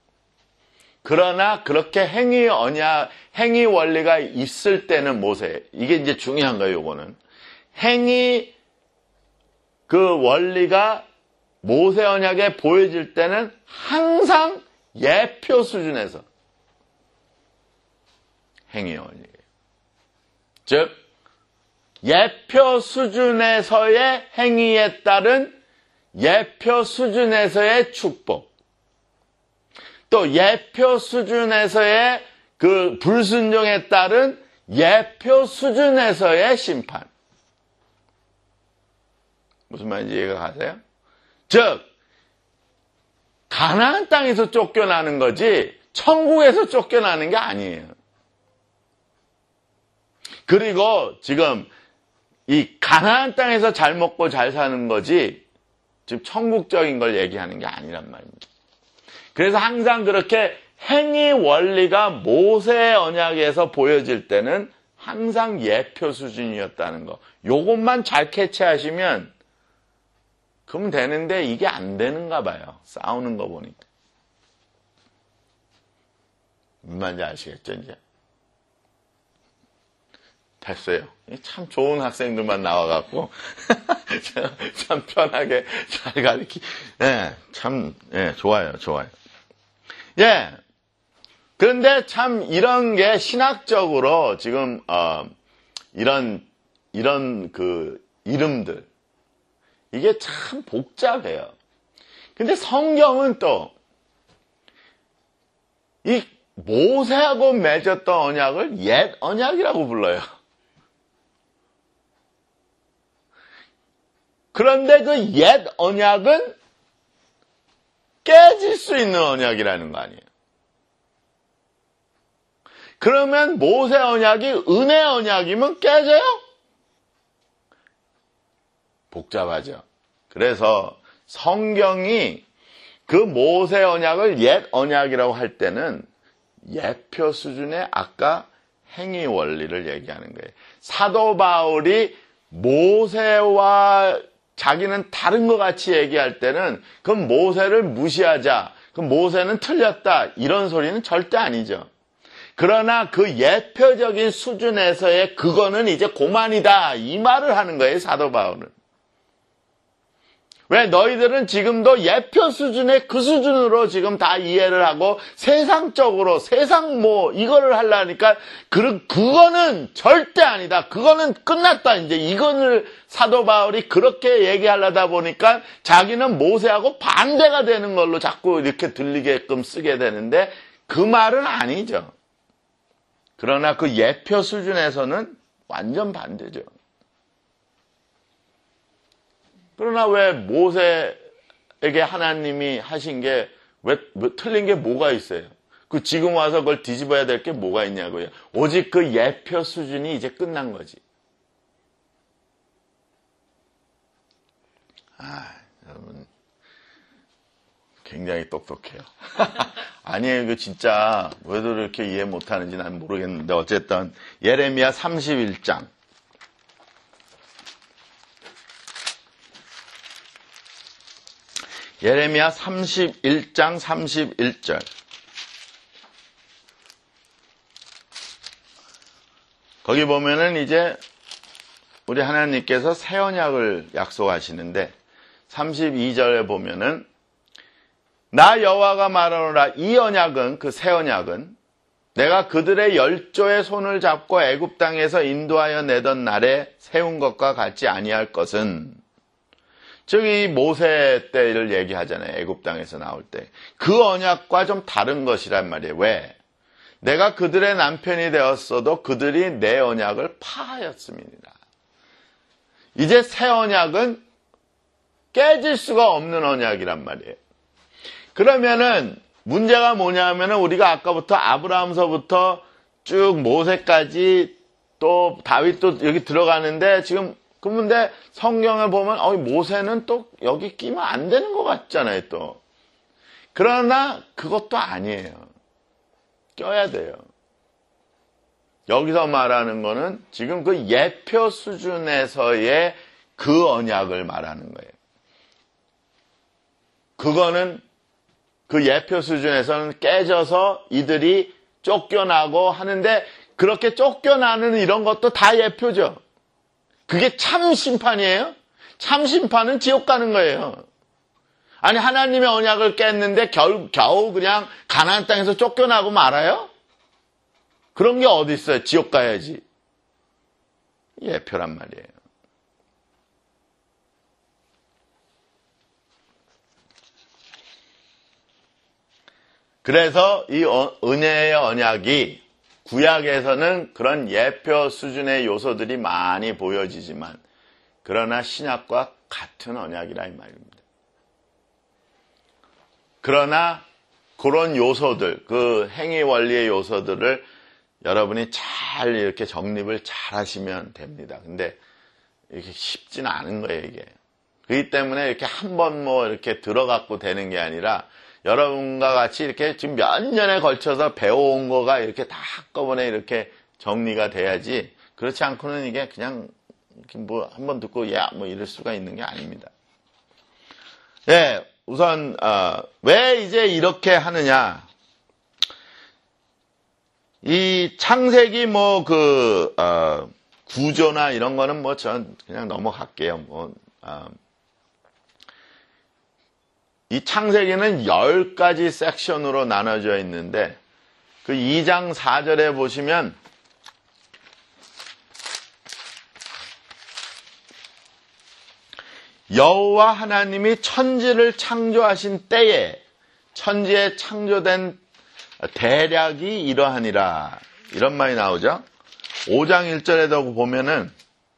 S1: 그러나 그렇게 행위 원리가 있을 때는 이게 이제 중요한 거예요, 요거는. 행위 그 원리가 모세 언약에 보여질 때는 항상 예표 수준에서 행위 원리예요. 즉, 예표 수준에서의 행위에 따른 예표 수준에서의 축복. 또 예표 수준에서의 그 불순종에 따른 예표 수준에서의 심판. 무슨 말인지 이해가 가세요? 즉, 가나안 땅에서 쫓겨나는 거지 천국에서 쫓겨나는 게 아니에요. 그리고 지금 이 가나안 땅에서 잘 먹고 잘 사는 거지 지금 천국적인 걸 얘기하는 게 아니란 말입니다. 그래서 항상 그렇게 행위 원리가 모세 언약에서 보여질 때는 항상 예표 수준이었다는 거. 요것만 잘 캐치하시면 그럼 되는데 이게 안 되는가 봐요. 싸우는 거 보니까. 무슨 말인지 아시겠죠, 이제? 됐어요. 참 좋은 학생들만 나와갖고 참 편하게 잘 예, 참, 예, 좋아요, 좋아요. 예. 그런데 참 이런 게 신학적으로 지금, 이런 그 이름들, 이게 참 복잡해요. 근데 성경은 또, 이 모세하고 맺었던 언약을 옛 언약이라고 불러요. 그런데 그 옛 언약은 깨질 수 있는 언약이라는 거 아니에요. 그러면 모세 언약이 은혜 언약이면 깨져요? 복잡하죠. 그래서 성경이 그 모세 언약을 옛 언약이라고 할 때는 예표 수준의 아까 행위 원리를 얘기하는 거예요. 사도 바울이 모세와 자기는 다른 것 같이 얘기할 때는 그럼 모세를 무시하자, 그럼 모세는 틀렸다, 이런 소리는 절대 아니죠. 그러나 그 예표적인 수준에서의 그거는 이제 고만이다, 이 말을 하는 거예요, 사도 바울은. 왜 너희들은 지금도 예표 수준의 그 수준으로 지금 다 이해를 하고 세상적으로 세상 이거를 하려니까 그거는 절대 아니다. 그거는 끝났다. 이제 이거를 사도 바울이 그렇게 얘기하려다 보니까 자기는 모세하고 반대가 되는 걸로 자꾸 이렇게 들리게끔 쓰게 되는데 그 말은 아니죠. 그러나 그 예표 수준에서는 완전 반대죠. 그러나 왜 모세에게 하나님이 하신 게 왜 틀린 게 뭐가 있어요? 그 지금 와서 그걸 뒤집어야 될 게 뭐가 있냐고요. 오직 그 예표 수준이 이제 끝난 거지. 여러분 굉장히 똑똑해요. 아니에요, 이거 진짜 왜 이렇게 이해 못하는지 난 모르겠는데 어쨌든 예레미야 31장. 예레미야 31장 31절. 거기 보면은 이제 우리 하나님께서 새 언약을 약속하시는데 32절에 보면은 나 여호와가 말하노라 이 언약은 그 새 언약은 내가 그들의 열조의 손을 잡고 애굽 땅에서 인도하여 내던 날에 세운 것과 같지 아니할 것은 즉 이 모세 때를 얘기하잖아요. 애굽 땅에서 나올 때. 그 언약과 좀 다른 것이란 말이에요. 왜? 내가 그들의 남편이 되었어도 그들이 내 언약을 파하였습니다. 이제 새 언약은 깨질 수가 없는 언약이란 말이에요. 그러면은 문제가 뭐냐면은 우리가 아까부터 아브라함서부터 쭉 모세까지 또 다윗도 여기 들어가는데 지금 그런데 성경을 보면 모세는 또 여기 끼면 안 되는 것 같잖아요. 또 그러나 그것도 아니에요. 껴야 돼요. 여기서 말하는 거는 지금 그 예표 수준에서의 그 언약을 말하는 거예요. 그거는 그 예표 수준에서는 깨져서 이들이 쫓겨나고 하는데 그렇게 쫓겨나는 이런 것도 다 예표죠. 그게 참 심판이에요? 참 심판은 지옥 가는 거예요. 아니 하나님의 언약을 깼는데 겨우 그냥 가나안 땅에서 쫓겨나고 말아요? 그런 게 어디 있어요? 지옥 가야지. 예표란 말이에요. 그래서 이 은혜의 언약이 구약에서는 그런 예표 수준의 요소들이 많이 보여지지만 그러나 신약과 같은 언약이라 이 말입니다. 그러나 그런 요소들, 그 행위 원리의 요소들을 여러분이 잘 이렇게 정립을 잘 하시면 됩니다. 근데 이렇게 쉽지는 않은 거예요, 이게. 그렇기 때문에 이렇게 한 번 이렇게 들어갖고 되는 게 아니라 여러분과 같이 이렇게 지금 몇 년에 걸쳐서 배워온 거가 이렇게 다 한꺼번에 이렇게 정리가 돼야지 그렇지 않고는 이게 그냥 한 번 듣고 이럴 수가 있는 게 아닙니다. 네, 우선 왜 이제 이렇게 하느냐? 이 창세기 구조나 이런 거는 전 그냥 넘어갈게요. 이 창세기는 10가지 섹션으로 나눠져 있는데 그 2장 4절에 보시면 여호와 하나님이 천지를 창조하신 때에 천지에 창조된 대략이 이러하니라, 이런 말이 나오죠. 5장 1절에도 보면은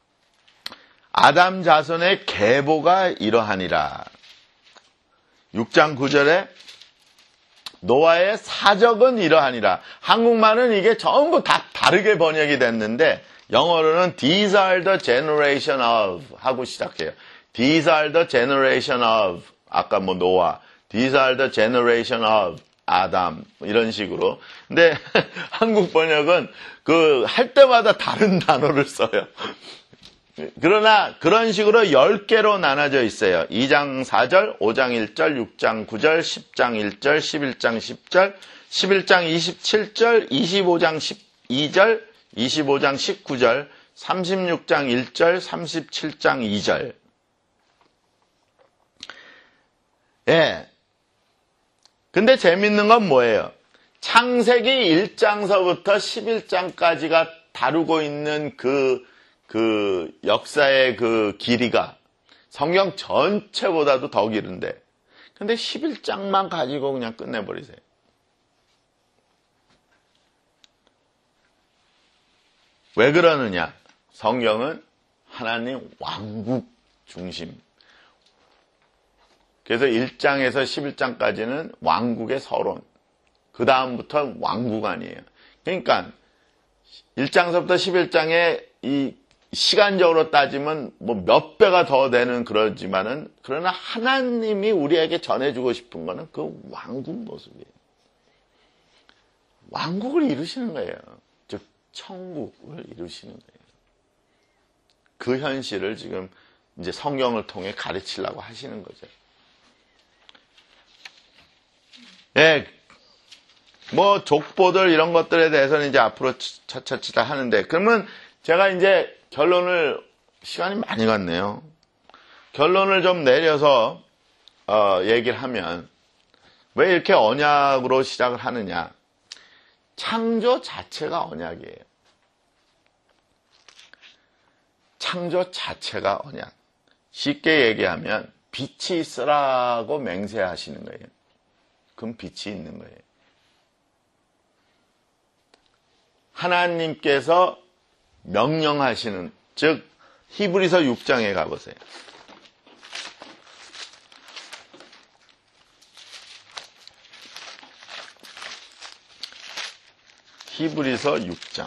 S1: 아담 자손의 계보가 이러하니라. 6장 9절에 노아의 사적은 이러하니라. 한국말은 이게 전부 다 다르게 번역이 됐는데 영어로는 These are the generation of 하고 시작해요. These are the generation of, 아까 뭐 노아, These are the generation of 아담, 이런 식으로. 근데 한국 번역은 그 할 때마다 다른 단어를 써요. 그러나 그런 식으로 10개로 나눠져 있어요. 2장 4절, 5장 1절, 6장 9절, 10장 1절, 11장 10절, 11장 27절, 25장 12절, 25장 19절, 36장 1절, 37장 2절. 예. 근데 재밌는 건 뭐예요? 창세기 1장서부터 11장까지가 다루고 있는 그 역사의 그 길이가 성경 전체보다도 더 길은데, 근데 11장만 가지고 그냥 끝내버리세요. 왜 그러느냐? 성경은 하나님 왕국 중심. 그래서 1장에서 11장까지는 왕국의 서론. 그 다음부터 왕국 아니에요. 그러니까 1장서부터 11장에 이 시간적으로 따지면 뭐 몇 배가 더 되는 그러지만은, 그러나 하나님이 우리에게 전해주고 싶은 거는 그 왕국 모습이에요. 왕국을 이루시는 거예요. 즉 천국을 이루시는 거예요. 그 현실을 지금 이제 성경을 통해 가르치려고 하시는 거죠. 예, 뭐 족보들 이런 것들에 대해서는 이제 앞으로 차차차 하는데, 그러면 제가 이제 결론을, 시간이 많이 갔네요. 결론을 좀 내려서 얘기를 하면, 왜 이렇게 언약으로 시작을 하느냐? 창조 자체가 언약이에요. 창조 자체가 언약. 쉽게 얘기하면 빛이 있으라고 맹세하시는 거예요. 그럼 빛이 있는 거예요. 하나님께서 명령하시는, 즉 히브리서 6장에 가보세요. 히브리서 6장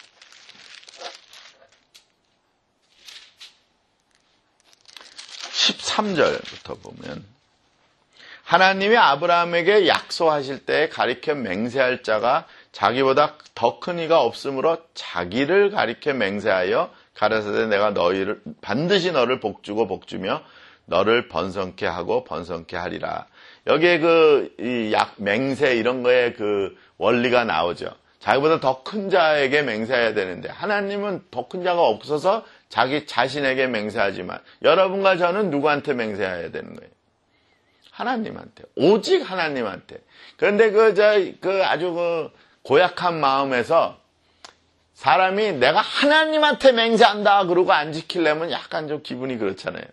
S1: 13절부터 보면, 하나님이 아브라함에게 약속하실 때 가리켜 맹세할 자가 자기보다 더 큰 이가 없으므로 자기를 가리켜 맹세하여 가라사대 내가 너희를 반드시 너를 복주고 복주며 너를 번성케 하고 번성케 하리라. 여기에 이 맹세 이런 거에 그 원리가 나오죠. 자기보다 더 큰 자에게 맹세해야 되는데, 하나님은 더 큰 자가 없어서 자기 자신에게 맹세하지만, 여러분과 저는 누구한테 맹세해야 되는 거예요? 하나님한테. 오직 하나님한테. 그런데 아주 고약한 마음에서 사람이 내가 하나님한테 맹세한다 그러고 안 지키려면 약간 좀 기분이 그렇잖아요.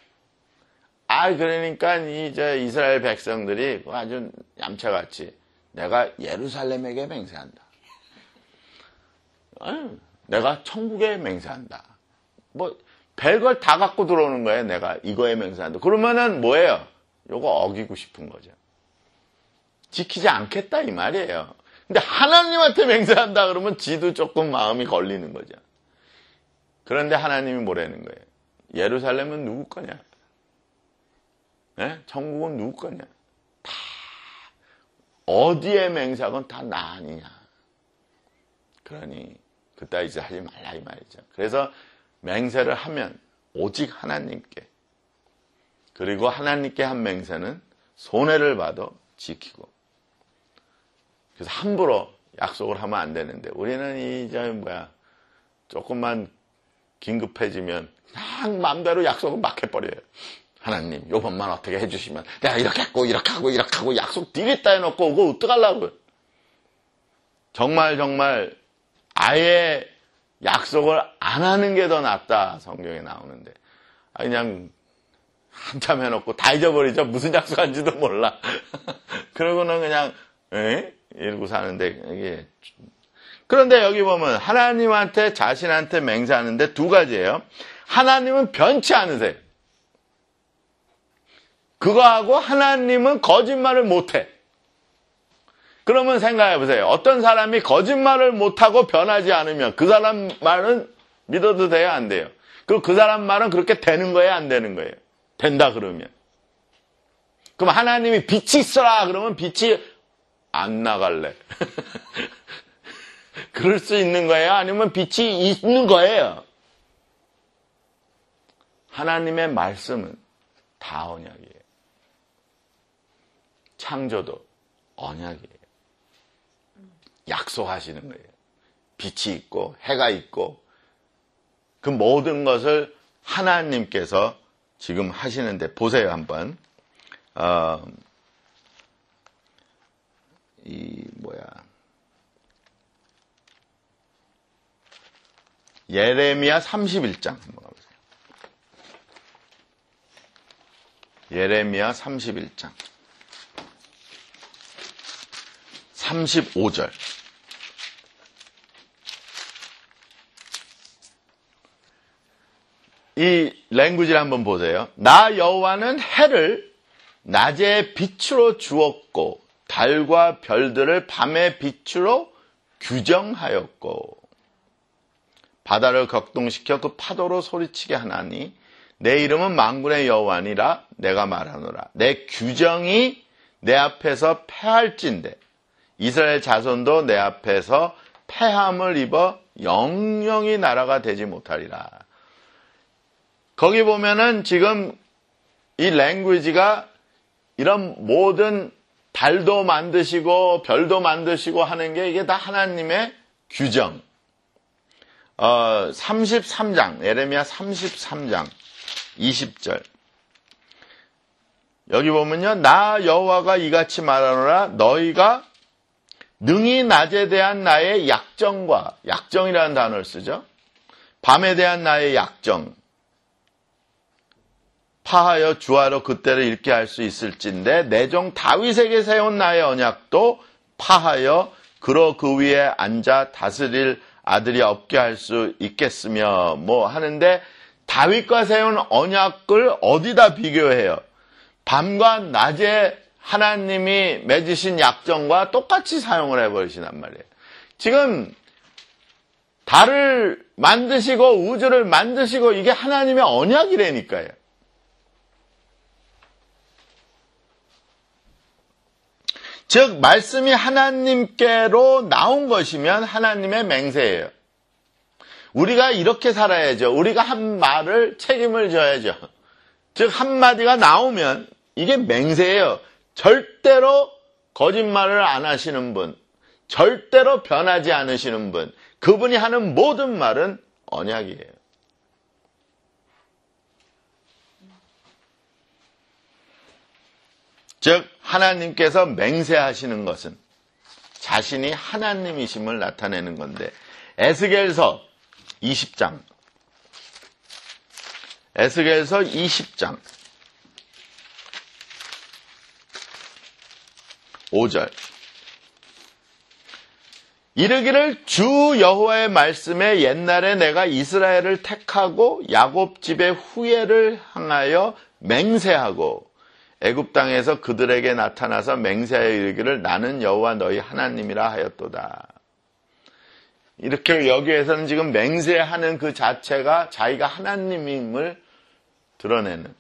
S1: 그러니까 이스라엘 백성들이 아주 얌체같이 내가 예루살렘에게 맹세한다. 내가 천국에 맹세한다. 뭐 별걸 다 갖고 들어오는 거예요. 내가 이거에 맹세한다. 그러면은 뭐예요? 요거 어기고 싶은 거죠. 지키지 않겠다 이 말이에요. 근데 하나님한테 맹세한다 그러면 지도 조금 마음이 걸리는 거죠. 그런데 하나님이 뭐라는 거예요? 예루살렘은 누구 거냐? 네? 천국은 누구 거냐? 다 어디에 맹세하건 다 나 아니냐. 그러니 그따위 짓 하지 말라 이 말이죠. 그래서 맹세를 하면 오직 하나님께, 그리고 하나님께 한 맹세는 손해를 봐도 지키고, 그래서 함부로 약속을 하면 안 되는데, 우리는 조금만 긴급해지면 그냥 마음대로 약속을 막 해버려요. 하나님, 요번만 어떻게 해주시면 내가 이렇게 했고 이렇게 하고 이렇게 하고 약속 디귿다 해놓고 그거 어떡하려고요. 정말 아예 약속을 안 하는 게 더 낫다 성경에 나오는데 그냥 한참 해놓고 다 잊어버리죠. 무슨 약속한지도 몰라. 그러고는 그냥 이러고 사는데 이게. 그런데 여기 보면 하나님한테 자신한테 맹세하는데 두 가지예요. 하나님은 변치 않으세요. 그거하고 하나님은 거짓말을 못해. 그러면 생각해 보세요. 어떤 사람이 거짓말을 못하고 변하지 않으면 그 사람 말은 믿어도 돼요? 안 돼요? 그리고 그 사람 말은 그렇게 되는 거예요? 안 되는 거예요? 된다 그러면. 그럼 하나님이 빛이 있어라 그러면 빛이 안 나갈래. 그럴 수 있는 거예요? 아니면 빛이 있는 거예요? 하나님의 말씀은 다 언약이에요. 창조도 언약이에요. 약속하시는 거예요. 빛이 있고 해가 있고 그 모든 것을 하나님께서 지금 하시는데 보세요 한번. 예레미야 31장 한번 가보세요. 예레미야 31장 35절. 이 랭귀지를 한번 보세요. 나 여호와는 해를 낮의 빛으로 주었고 달과 별들을 밤의 빛으로 규정하였고 바다를 격동시켜 그 파도로 소리치게 하나니 내 이름은 만군의 여호와니라 내가 말하노라. 내 규정이 내 앞에서 패할진대 이스라엘 자손도 내 앞에서 패함을 입어 영영이 나라가 되지 못하리라. 거기 보면은 지금 이 랭귀지가 이런 모든 달도 만드시고 별도 만드시고 하는 게 이게 다 하나님의 규정. 33장, 예레미야 33장 20절. 여기 보면요. 나 여호와가 이같이 말하노라. 너희가 능히 낮에 대한 나의 약정과 약정이라는 단어를 쓰죠. 밤에 대한 나의 약정. 파하여 주하러 그때를 읽게 할 수 있을진데 내 종 다윗에게 세운 나의 언약도 파하여 그로 그 위에 앉아 다스릴 아들이 없게 할 수 있겠으며 뭐 하는데 다윗과 세운 언약을 어디다 비교해요? 밤과 낮에 하나님이 맺으신 약정과 똑같이 사용을 해버리시단 말이에요. 지금 달을 만드시고 우주를 만드시고 이게 하나님의 언약이라니까요. 즉 말씀이 하나님께로 나온 것이면 하나님의 맹세예요. 우리가 이렇게 살아야죠. 우리가 한 말을 책임을 져야죠. 즉 한마디가 나오면 이게 맹세예요. 절대로 거짓말을 안 하시는 분, 절대로 변하지 않으시는 분, 그분이 하는 모든 말은 언약이에요. 즉 하나님께서 맹세하시는 것은 자신이 하나님이심을 나타내는 건데 에스겔서 20장 5절 이르기를 주 여호와의 말씀에 옛날에 내가 이스라엘을 택하고 야곱 집의 후예를 향하여 맹세하고 애굽 땅에서 그들에게 나타나서 맹세하여 이르기를 나는 여호와 너희 하나님이라 하였도다. 이렇게 여기에서는 지금 맹세하는 그 자체가 자기가 하나님임을 드러내는.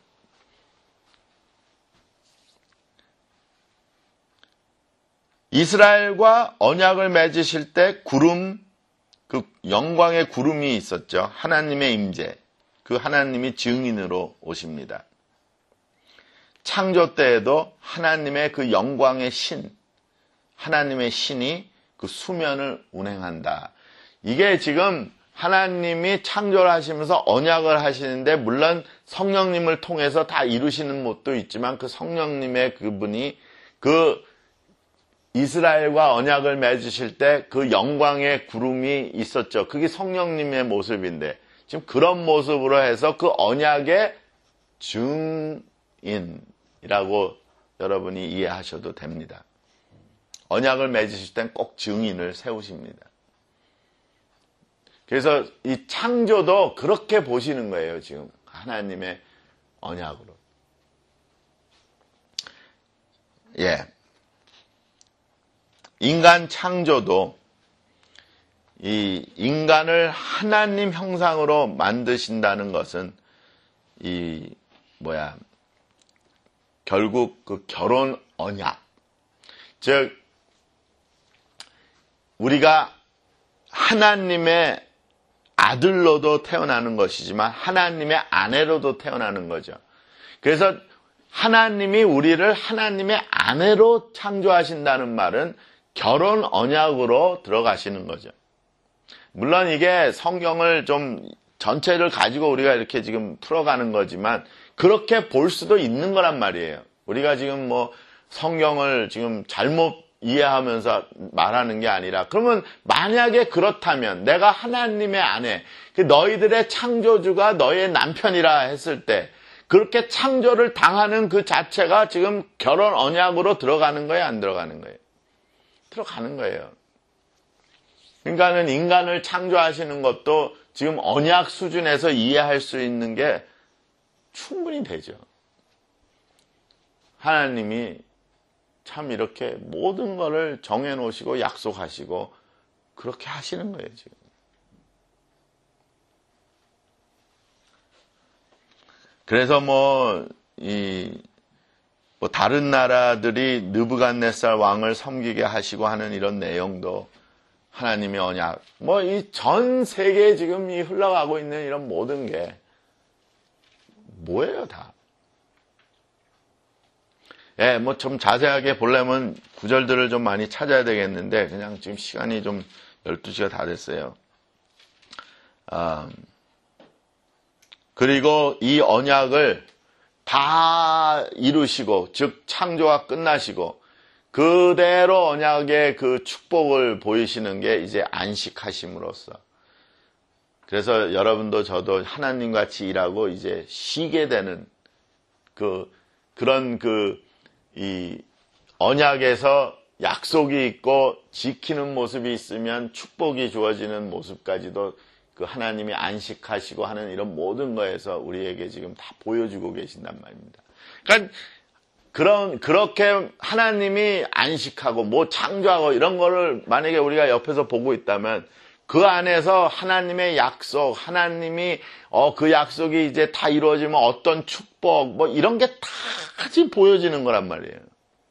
S1: 이스라엘과 언약을 맺으실 때 구름, 그 영광의 구름이 있었죠. 하나님의 임재. 그 하나님이 증인으로 오십니다. 창조 때에도 하나님의 그 영광의 신, 하나님의 신이 그 수면을 운행한다. 이게 지금 하나님이 창조를 하시면서 언약을 하시는데 물론 성령님을 통해서 다 이루시는 것도 있지만 그 성령님의 그분이 그 이스라엘과 언약을 맺으실 때 그 영광의 구름이 있었죠. 그게 성령님의 모습인데 지금 그런 모습으로 해서 그 언약의 증인이라고 여러분이 이해하셔도 됩니다. 언약을 맺으실 땐 꼭 증인을 세우십니다. 그래서 이 창조도 그렇게 보시는 거예요, 지금. 하나님의 언약으로. 예. 인간 창조도 이 인간을 하나님 형상으로 만드신다는 것은 결국 그 결혼 언약. 즉, 우리가 하나님의 아들로도 태어나는 것이지만 하나님의 아내로도 태어나는 거죠. 그래서 하나님이 우리를 하나님의 아내로 창조하신다는 말은 결혼 언약으로 들어가시는 거죠. 물론 이게 성경을 좀 전체를 가지고 우리가 이렇게 지금 풀어가는 거지만 그렇게 볼 수도 있는 거란 말이에요. 우리가 지금 뭐 성경을 지금 잘못 이해하면서 말하는 게 아니라 그러면 만약에 그렇다면 내가 하나님의 아내, 너희들의 창조주가 너의 남편이라 했을 때 그렇게 창조를 당하는 그 자체가 지금 결혼 언약으로 들어가는 거예요? 안 들어가는 거예요? 들어가는 거예요. 그러니까는 인간을 창조하시는 것도 지금 언약 수준에서 이해할 수 있는 게 충분히 되죠. 하나님이 참 이렇게 모든 거를 정해놓으시고 약속하시고 그렇게 하시는 거예요, 지금. 그래서 다른 나라들이 느부갓네살 왕을 섬기게 하시고 하는 이런 내용도 하나님의 언약, 이 전 세계에 지금 이 흘러가고 있는 이런 모든 게 뭐예요, 다? 예, 좀 자세하게 보려면 구절들을 좀 많이 찾아야 되겠는데, 그냥 지금 시간이 좀 12시가 다 됐어요. 그리고 이 언약을 다 이루시고, 즉, 창조가 끝나시고, 그대로 언약의 그 축복을 보이시는 게 이제 안식하심으로써. 그래서 여러분도 저도 하나님 같이 일하고 이제 쉬게 되는 그런 이 언약에서 약속이 있고 지키는 모습이 있으면 축복이 주어지는 모습까지도 그 하나님이 안식하시고 하는 이런 모든 거에서 우리에게 지금 다 보여주고 계신단 말입니다. 그러니까 그렇게 하나님이 안식하고 창조하고 이런 거를 만약에 우리가 옆에서 보고 있다면 그 안에서 하나님의 약속, 하나님이 그 약속이 이제 다 이루어지면 어떤 축복 이런 게 다 지금 보여지는 거란 말이에요.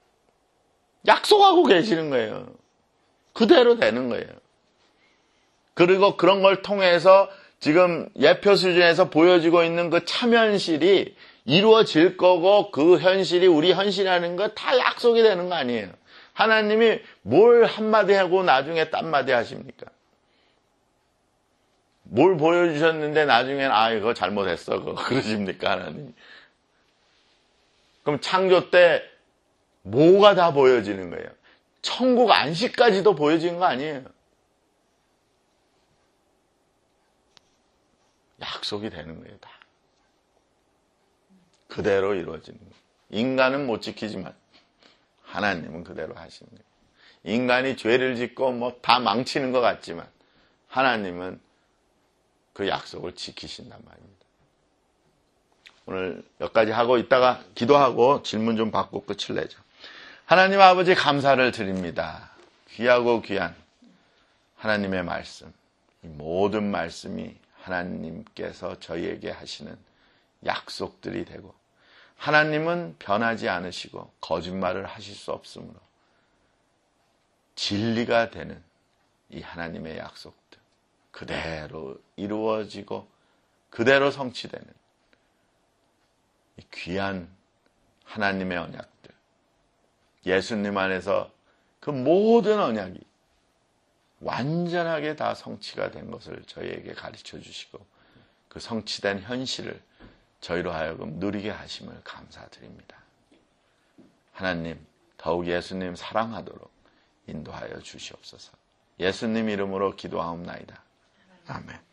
S1: 약속하고 계시는 거예요. 그대로 되는 거예요. 그리고 그런 걸 통해서 지금 예표 수준에서 보여지고 있는 그 참현실이 이루어질 거고 그 현실이 우리 현실이라는 거 다 약속이 되는 거 아니에요. 하나님이 뭘 한마디 하고 나중에 딴마디 하십니까? 뭘 보여주셨는데 나중엔 이거 잘못했어 그러십니까 하나님? 그럼 창조 때 뭐가 다 보여지는 거예요? 천국 안식까지도 보여지는 거 아니에요? 약속이 되는 거예요, 다. 그대로 이루어지는 거예요. 인간은 못 지키지만 하나님은 그대로 하시는 거예요. 인간이 죄를 짓고 다 망치는 것 같지만 하나님은 그 약속을 지키신단 말입니다. 오늘 몇 가지 하고 있다가 기도하고 질문 좀 받고 끝을 내죠. 하나님 아버지 감사를 드립니다. 귀하고 귀한 하나님의 말씀, 이 모든 말씀이 하나님께서 저희에게 하시는 약속들이 되고 하나님은 변하지 않으시고 거짓말을 하실 수 없으므로 진리가 되는 이 하나님의 약속들 그대로 이루어지고 그대로 성취되는 이 귀한 하나님의 언약들 예수님 안에서 그 모든 언약이 완전하게 다 성취가 된 것을 저희에게 가르쳐 주시고 그 성취된 현실을 저희로 하여금 누리게 하심을 감사드립니다. 하나님, 더욱 예수님 사랑하도록 인도하여 주시옵소서. 예수님 이름으로 기도하옵나이다. 아멘.